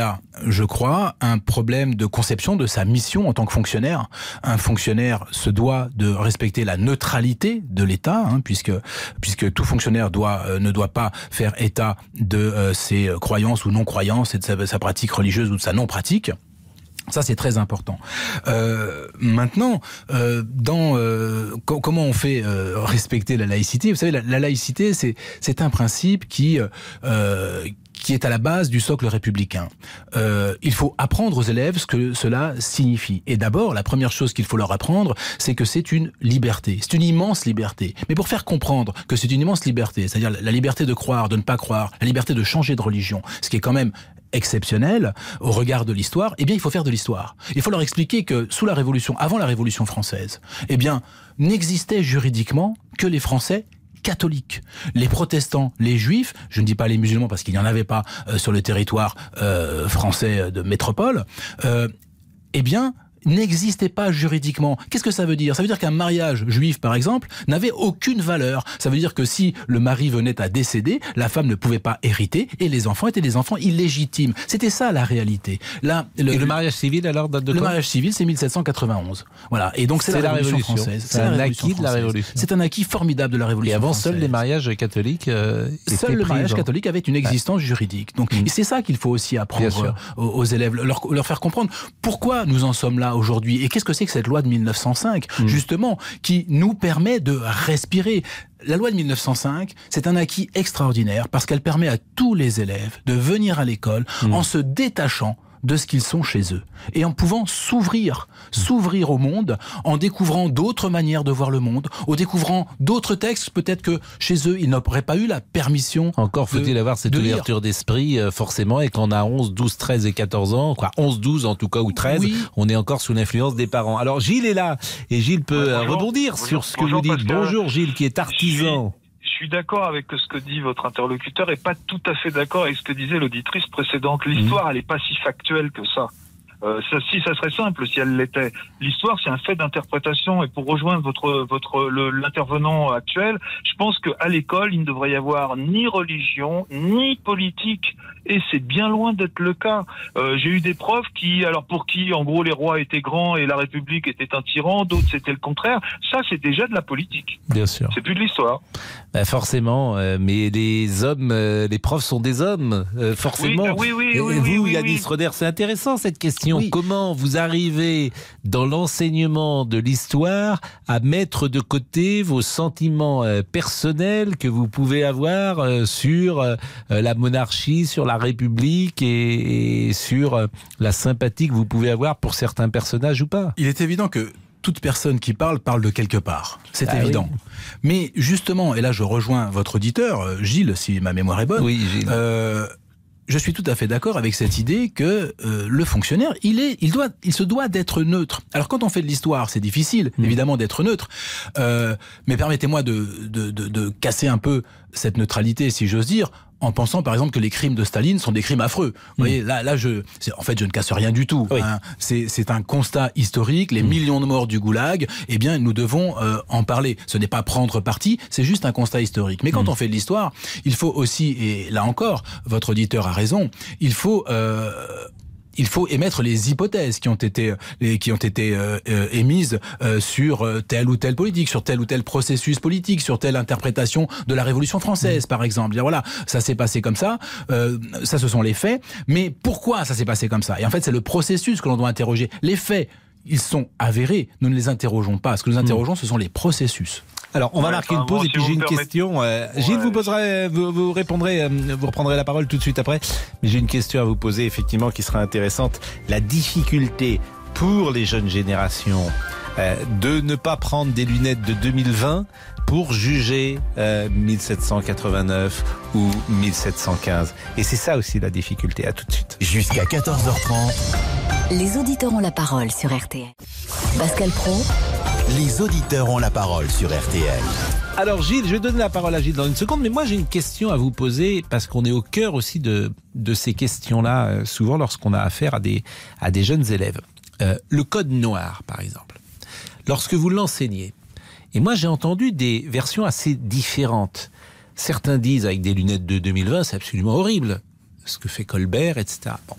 je crois, un problème de conception de sa mission en tant que fonctionnaire. Un fonctionnaire se doit de respecter la neutralité de l'État, hein, puisque puisque tout fonctionnaire doit euh, ne doit pas faire état de euh, ses croyances ou non-croyances et de sa, sa pratique religieuse ou de sa non-pratique. Ça, c'est très important. Euh, maintenant, euh, dans euh, co- comment on fait euh, respecter la laïcité ? Vous savez, la, la laïcité, c'est c'est un principe qui euh, qui est à la base du socle républicain. Euh, il faut apprendre aux élèves ce que cela signifie. Et d'abord, la première chose qu'il faut leur apprendre, c'est que c'est une liberté. C'est une immense liberté. Mais pour faire comprendre que c'est une immense liberté, c'est-à-dire la liberté de croire, de ne pas croire, la liberté de changer de religion, ce qui est quand même exceptionnel au regard de l'histoire, eh bien, il faut faire de l'histoire. Il faut leur expliquer que sous la Révolution, avant la Révolution française, eh bien, n'existaient juridiquement que les Français catholiques. Les protestants, les juifs, je ne dis pas les musulmans parce qu'il n'y en avait pas euh, sur le territoire euh, français de métropole, euh, eh bien, n'existait pas juridiquement. Qu'est-ce que ça veut dire ? Ça veut dire qu'un mariage juif, par exemple, n'avait aucune valeur. Ça veut dire que si le mari venait à décéder, la femme ne pouvait pas hériter et les enfants étaient des enfants illégitimes. C'était ça la réalité. Là, le, et le mariage civil alors date de Le quand ? mariage civil, c'est mille sept cent quatre-vingt-onze. Voilà. Et donc c'est, c'est la, la Révolution, révolution française. C'est, c'est un acquis de la Révolution. C'est un acquis formidable de la Révolution. Et avant, française. seuls les mariages catholiques euh, étaient Seul le mariage présents. catholique avait une existence ouais. juridique. Donc mmh. et c'est ça qu'il faut aussi apprendre aux, aux élèves, leur, leur faire comprendre pourquoi nous en sommes là aujourd'hui et qu'est-ce que c'est que cette loi de mille neuf cent cinq, mmh. justement, qui nous permet de respirer. La loi de mille neuf cent cinq, c'est un acquis extraordinaire parce qu'elle permet à tous les élèves de venir à l'école mmh. en se détachant de ce qu'ils sont chez eux et en pouvant s'ouvrir, s'ouvrir au monde, en découvrant d'autres manières de voir le monde, en découvrant d'autres textes, peut-être que chez eux, ils n'auraient pas eu la permission. Encore faut-il de, avoir cette de ouverture lire. d'esprit, euh, forcément, et qu'on a onze, douze, treize et quatorze ans, quoi, onze, douze en tout cas, ou treize, oui. on est encore sous l'influence des parents. Alors Gilles est là, et Gilles peut ouais, bonjour, rebondir bonjour, sur ce que bonjour, vous dites. Pascal. Bonjour Gilles, qui est artisan. Je suis d'accord avec ce que dit votre interlocuteur et pas tout à fait d'accord avec ce que disait l'auditrice précédente. L'histoire, mmh. elle n'est pas si factuelle que ça. Euh, ça, si ça serait simple, si elle l'était. L'histoire, c'est un fait d'interprétation. Et pour rejoindre votre, votre, le, l'intervenant actuel, je pense qu'à l'école, il ne devrait y avoir ni religion, ni politique. Et c'est bien loin d'être le cas. Euh, j'ai eu des profs qui, alors pour qui, en gros, les rois étaient grands et la République était un tyran, d'autres c'était le contraire. Ça, c'est déjà de la politique. Bien sûr. C'est plus de l'histoire. Ben forcément, euh, mais les hommes, euh, les profs sont des hommes, euh, forcément. Oui, oui, oui. Et oui, vous, oui, oui, Yanis oui. Roder, c'est intéressant cette question. Oui. Comment vous arrivez dans l'enseignement de l'histoire à mettre de côté vos sentiments euh, personnels que vous pouvez avoir euh, sur euh, la monarchie, sur la République et, et sur euh, la sympathie que vous pouvez avoir pour certains personnages ou pas ? Il est évident que toute personne qui parle, parle de quelque part. C'est ah évident. Oui. Mais justement, et là je rejoins votre auditeur, Gilles, si ma mémoire est bonne. Oui, Gilles. Euh, je suis tout à fait d'accord avec cette idée que euh, le fonctionnaire, il est, il doit, il se doit d'être neutre. Alors quand on fait de l'histoire, c'est difficile, mmh. évidemment, d'être neutre. Euh, mais permettez-moi de, de, de, de casser un peu cette neutralité, si j'ose dire, en pensant par exemple que les crimes de Staline sont des crimes affreux. Vous mmh. voyez, là, là, je, c'est, en fait, je ne casse rien du tout. Oui. Hein. C'est, c'est un constat historique. Les mmh. millions de morts du goulag, eh bien, nous devons euh, en parler. Ce n'est pas prendre parti, c'est juste un constat historique. Mais quand mmh. on fait de l'histoire, il faut aussi, et là encore, votre auditeur a raison, il faut euh, il faut émettre les hypothèses qui ont été qui ont été euh, émises euh, sur telle ou telle politique, sur tel ou tel processus politique, sur telle interprétation de la Révolution française, mmh. par exemple. Bien voilà, ça s'est passé comme ça. Euh, ça, ce sont les faits. Mais pourquoi ça s'est passé comme ça ? Et en fait, c'est le processus que l'on doit interroger. Les faits, ils sont avérés. Nous ne les interrogeons pas. Ce que nous interrogeons, mmh. ce sont les processus. Alors, on va ouais, marquer enfin, une pause bon, et puis si j'ai une permettez... question. Euh, ouais. Gilles, vous poserez, vous, vous répondrez, euh, vous reprendrez la parole tout de suite après. Mais j'ai une question à vous poser, effectivement, qui sera intéressante. La difficulté pour les jeunes générations euh, de ne pas prendre des lunettes de deux mille vingt pour juger euh, mille sept cent quatre-vingt-neuf ou mille sept cent quinze. Et c'est ça aussi la difficulté. À tout de suite. Jusqu'à quatorze heures trente. Les auditeurs ont la parole sur R T L. Pascal Praud. Les auditeurs ont la parole sur R T L. Alors Gilles, je vais donner la parole à Gilles dans une seconde, mais moi j'ai une question à vous poser parce qu'on est au cœur aussi de, de ces questions-là, euh, souvent lorsqu'on a affaire à des, à des jeunes élèves. Euh, le code noir, par exemple. Lorsque vous l'enseignez, et moi j'ai entendu des versions assez différentes. Certains disent avec des lunettes de deux mille vingt, c'est absolument horrible, ce que fait Colbert, et cetera. Bon.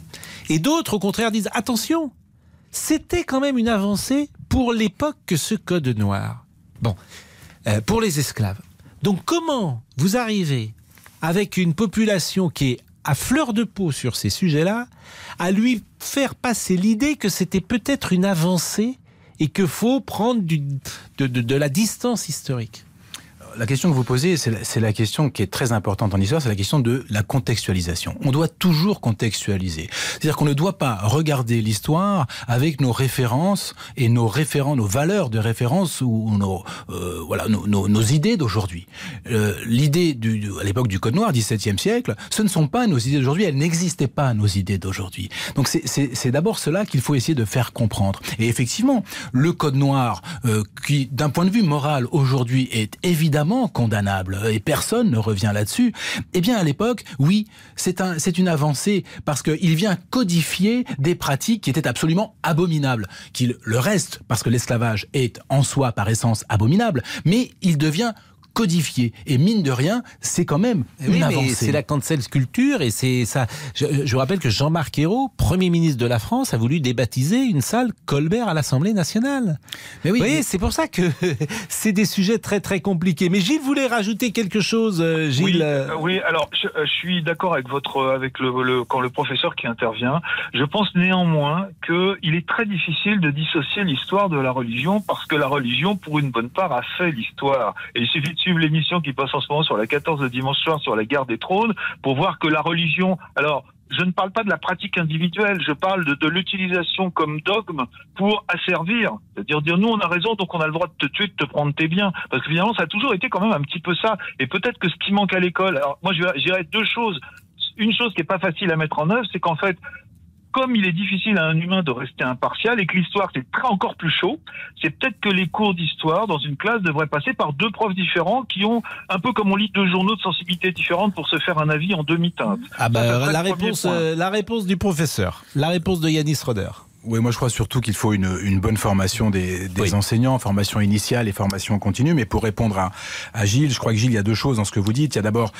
Et d'autres, au contraire, disent attention, c'était quand même une avancée pour l'époque que ce code noir. Bon, euh, pour les esclaves. Donc comment vous arrivez, avec une population qui est à fleur de peau sur ces sujets-là, à lui faire passer l'idée que c'était peut-être une avancée et qu'il faut prendre du, de, de, de la distance historique? La question que vous posez, c'est la, c'est la question qui est très importante en histoire, c'est la question de la contextualisation. On doit toujours contextualiser. C'est-à-dire qu'on ne doit pas regarder l'histoire avec nos références et nos référents, nos valeurs de référence ou nos, euh, voilà, nos, nos, nos idées d'aujourd'hui. Euh, l'idée du, à l'époque du Code noir, dix-septième siècle, ce ne sont pas nos idées d'aujourd'hui, elles n'existaient pas, nos idées d'aujourd'hui. Donc c'est, c'est, c'est d'abord cela qu'il faut essayer de faire comprendre. Et effectivement, le Code noir, euh, qui d'un point de vue moral aujourd'hui est évidemment condamnable, et personne ne revient là-dessus, eh bien à l'époque, oui, c'est un, c'est une avancée, parce qu'il vient codifier des pratiques qui étaient absolument abominables, qu'il le reste, parce que l'esclavage est en soi par essence abominable, mais il devient codifié. Et mine de rien, c'est quand même une oui, avancée. Mais c'est la cancel culture et c'est ça. Je, je vous rappelle que Jean-Marc Ayrault, Premier ministre de la France, a voulu débaptiser une salle Colbert à l'Assemblée nationale. Mais oui, vous voyez, mais... c'est pour ça que c'est des sujets très très compliqués. Mais Gilles voulait rajouter quelque chose. Gilles. Oui, euh, oui alors je, je suis d'accord avec votre avec le, le quand le professeur qui intervient. Je pense néanmoins que il est très difficile de dissocier l'histoire de la religion, parce que la religion, pour une bonne part, a fait l'histoire. Et il suffit de suivre l'émission qui passe en ce moment sur la quatorze de dimanche soir sur la guerre des trônes pour voir que la religion, alors je ne parle pas de la pratique individuelle, je parle de, de l'utilisation comme dogme pour asservir, c'est-à-dire dire nous on a raison donc on a le droit de te tuer, de te prendre tes biens, parce que finalement ça a toujours été quand même un petit peu ça. Et peut-être que ce qui manque à l'école, alors moi je dirais deux choses. Une chose qui est pas facile à mettre en œuvre, c'est qu'en fait, comme il est difficile à un humain de rester impartial et que l'histoire c'est très encore plus chaud, c'est peut-être que les cours d'histoire dans une classe devraient passer par deux profs différents qui ont, un peu comme on lit deux journaux de sensibilité différentes pour se faire un avis en demi-teinte. Ah bah, ça, la réponse, euh, la réponse du professeur, la réponse de Yanis Roder. Oui, moi je crois surtout qu'il faut une, une bonne formation des, des oui. enseignants, formation initiale et formation continue. Mais pour répondre à, à Gilles, je crois que Gilles, il y a deux choses dans ce que vous dites. Il y a d'abord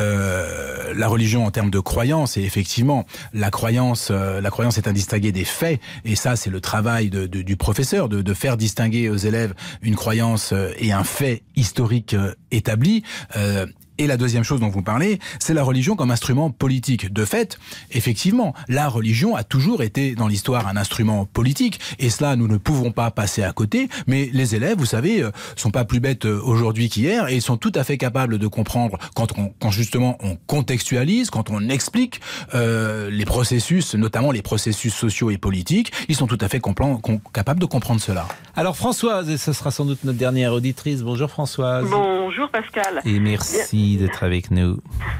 euh, la religion en termes de croyance, et effectivement, la croyance, euh, la croyance est à distinguer des faits, et ça c'est le travail de, de, du professeur, de, de faire distinguer aux élèves une croyance et un fait historique euh, établi. Euh, Et la deuxième chose dont vous parlez, c'est la religion comme instrument politique. De fait, effectivement, la religion a toujours été dans l'histoire un instrument politique, et cela, nous ne pouvons pas passer à côté. Mais les élèves, vous savez, sont pas plus bêtes aujourd'hui qu'hier, et ils sont tout à fait capables de comprendre quand, on, quand justement on contextualise, quand on explique euh, les processus, notamment les processus sociaux et politiques. Ils sont tout à fait compl- com- capables de comprendre cela. Alors Françoise, et ce sera sans doute notre dernière auditrice. Bonjour Françoise. Bonjour Pascal. Et merci d'être avec nous.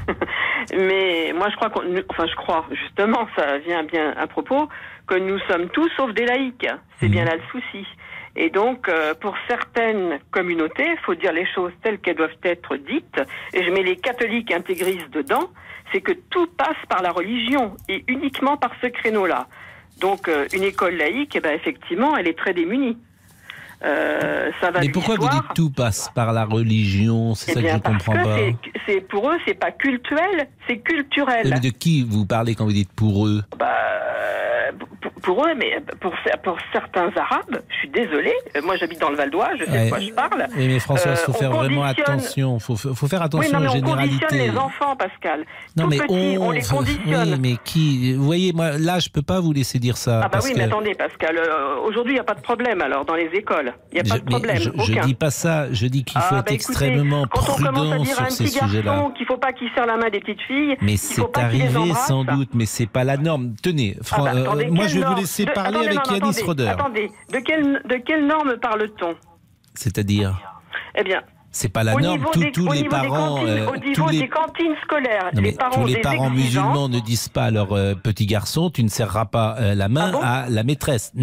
Mais moi je crois qu'on, enfin je crois justement, ça vient bien à propos, que nous sommes tous sauf des laïcs. C'est mmh. bien là le souci. Et donc euh, pour certaines communautés, il faut dire les choses telles qu'elles doivent être dites. Et je mets les catholiques intégristes dedans. C'est que tout passe par la religion et uniquement par ce créneau-là. Donc euh, une école laïque, eh ben effectivement, elle est très démunie. Euh, ça va. Mais pourquoi vous dites tout passe par la religion? C'est eh ça bien, que je ne comprends pas. C'est, c'est pour eux, c'est pas cultuel, c'est culturel. Mais de qui vous parlez quand vous dites pour eux? Bah, pour, pour eux, mais pour, pour certains Arabes, je suis désolée. Moi, j'habite dans le Val d'Oise, je sais ouais. de quoi je parle. Oui, mais François, il faut euh, faire vraiment attention. Il faut, faut faire attention oui, non, mais aux généralités. On conditionne les enfants, Pascal. Non, Tout mais petit, on, on les conditionne. Oui, mais qui? Vous voyez, moi, là, je peux pas vous laisser dire ça. Ah bah oui, que... mais attendez, Pascal. Euh, aujourd'hui, il n'y a pas de problème. Alors, dans les écoles, il n'y a pas je, de problème. Je, aucun. je dis pas ça. Je dis qu'il faut ah, être bah, extrêmement écoutez, prudent sur ces sujets-là. Qu'il faut pas qu'il serre la main des petites filles. Mais c'est arrivé sans doute, mais c'est pas la norme. Tenez, Fran- ah bah, attendez, euh, moi je vais norme vous laisser de, parler attendez, avec non, Yanis attendez, Roder. Attendez, de quelle, de quelle norme parle-t-on? C'est-à-dire? Eh bien, c'est pas la norme. Tous, des, tous les parents, cantines, euh, au niveau tous les... des cantines scolaires, non, les parents, tous les des parents musulmans ne disent pas à leur euh, petit garçon, tu ne serreras pas euh, la main ah bon à la maîtresse. Non.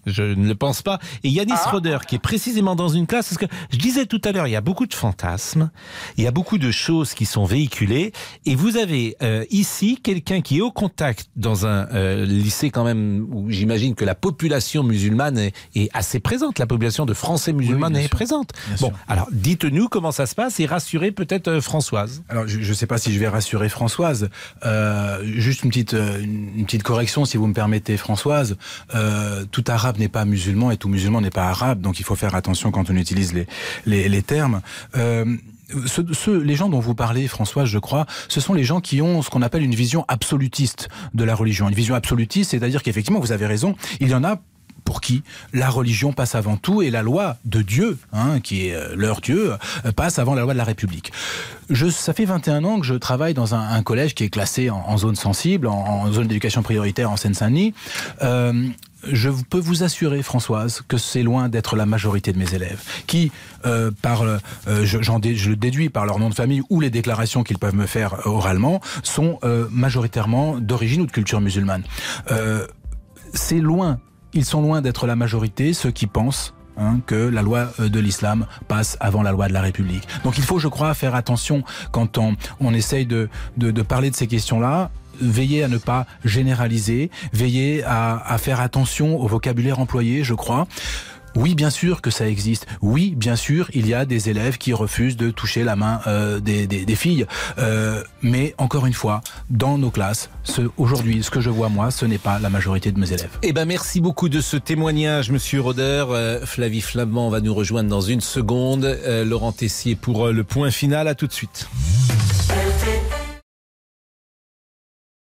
je ne le pense pas. Et Yanis Ah. Roder, qui est précisément dans une classe, parce que je disais tout à l'heure, il y a beaucoup de fantasmes, il y a beaucoup de choses qui sont véhiculées, et vous avez euh, ici quelqu'un qui est au contact dans un euh, lycée quand même, où j'imagine que la population musulmane est, est assez présente, la population de Français musulmans Oui, est sûr. présente. Bien Bon, sûr. alors dites-nous comment ça se passe et rassurez peut-être euh, Françoise. Alors, je ne sais pas si je vais rassurer Françoise. Euh, juste une petite, euh, une petite correction, si vous me permettez, Françoise. Euh, tout arabe n'est pas musulman et tout musulman n'est pas arabe, donc il faut faire attention quand on utilise les, les, les termes. Euh, Ce, ce, les gens dont vous parlez, Françoise, je crois, ce sont les gens qui ont ce qu'on appelle une vision absolutiste de la religion. Une vision absolutiste, c'est-à-dire qu'effectivement, vous avez raison, il y en a pour qui la religion passe avant tout et la loi de Dieu, hein, qui est euh, leur Dieu, euh, passe avant la loi de la République. Je, ça fait vingt et un ans que je travaille dans un, un collège qui est classé en, en zone sensible, en, en zone d'éducation prioritaire en Seine-Saint-Denis. Euh, Je peux vous assurer, Françoise, que c'est loin d'être la majorité de mes élèves, qui, euh, par, euh, je, j'en dé, je le déduis par leur nom de famille ou les déclarations qu'ils peuvent me faire oralement, sont euh, majoritairement d'origine ou de culture musulmane. Euh, c'est loin, ils sont loin d'être la majorité, ceux qui pensent Hein, que la loi de l'islam passe avant la loi de la République. Donc il faut, je crois, faire attention quand on, on essaye de, de, de parler de ces questions-là, veiller à ne pas généraliser, veiller à, à faire attention au vocabulaire employé, je crois. Oui, bien sûr que ça existe. Oui, bien sûr, il y a des élèves qui refusent de toucher la main euh, des, des, des filles. Euh, mais encore une fois, dans nos classes, ce, aujourd'hui, ce que je vois moi, ce n'est pas la majorité de mes élèves. Eh ben, merci beaucoup de ce témoignage, Monsieur Roder. Euh, Flavie Flamand va nous rejoindre dans une seconde. Euh, Laurent Tessier pour euh, le point final. À tout de suite.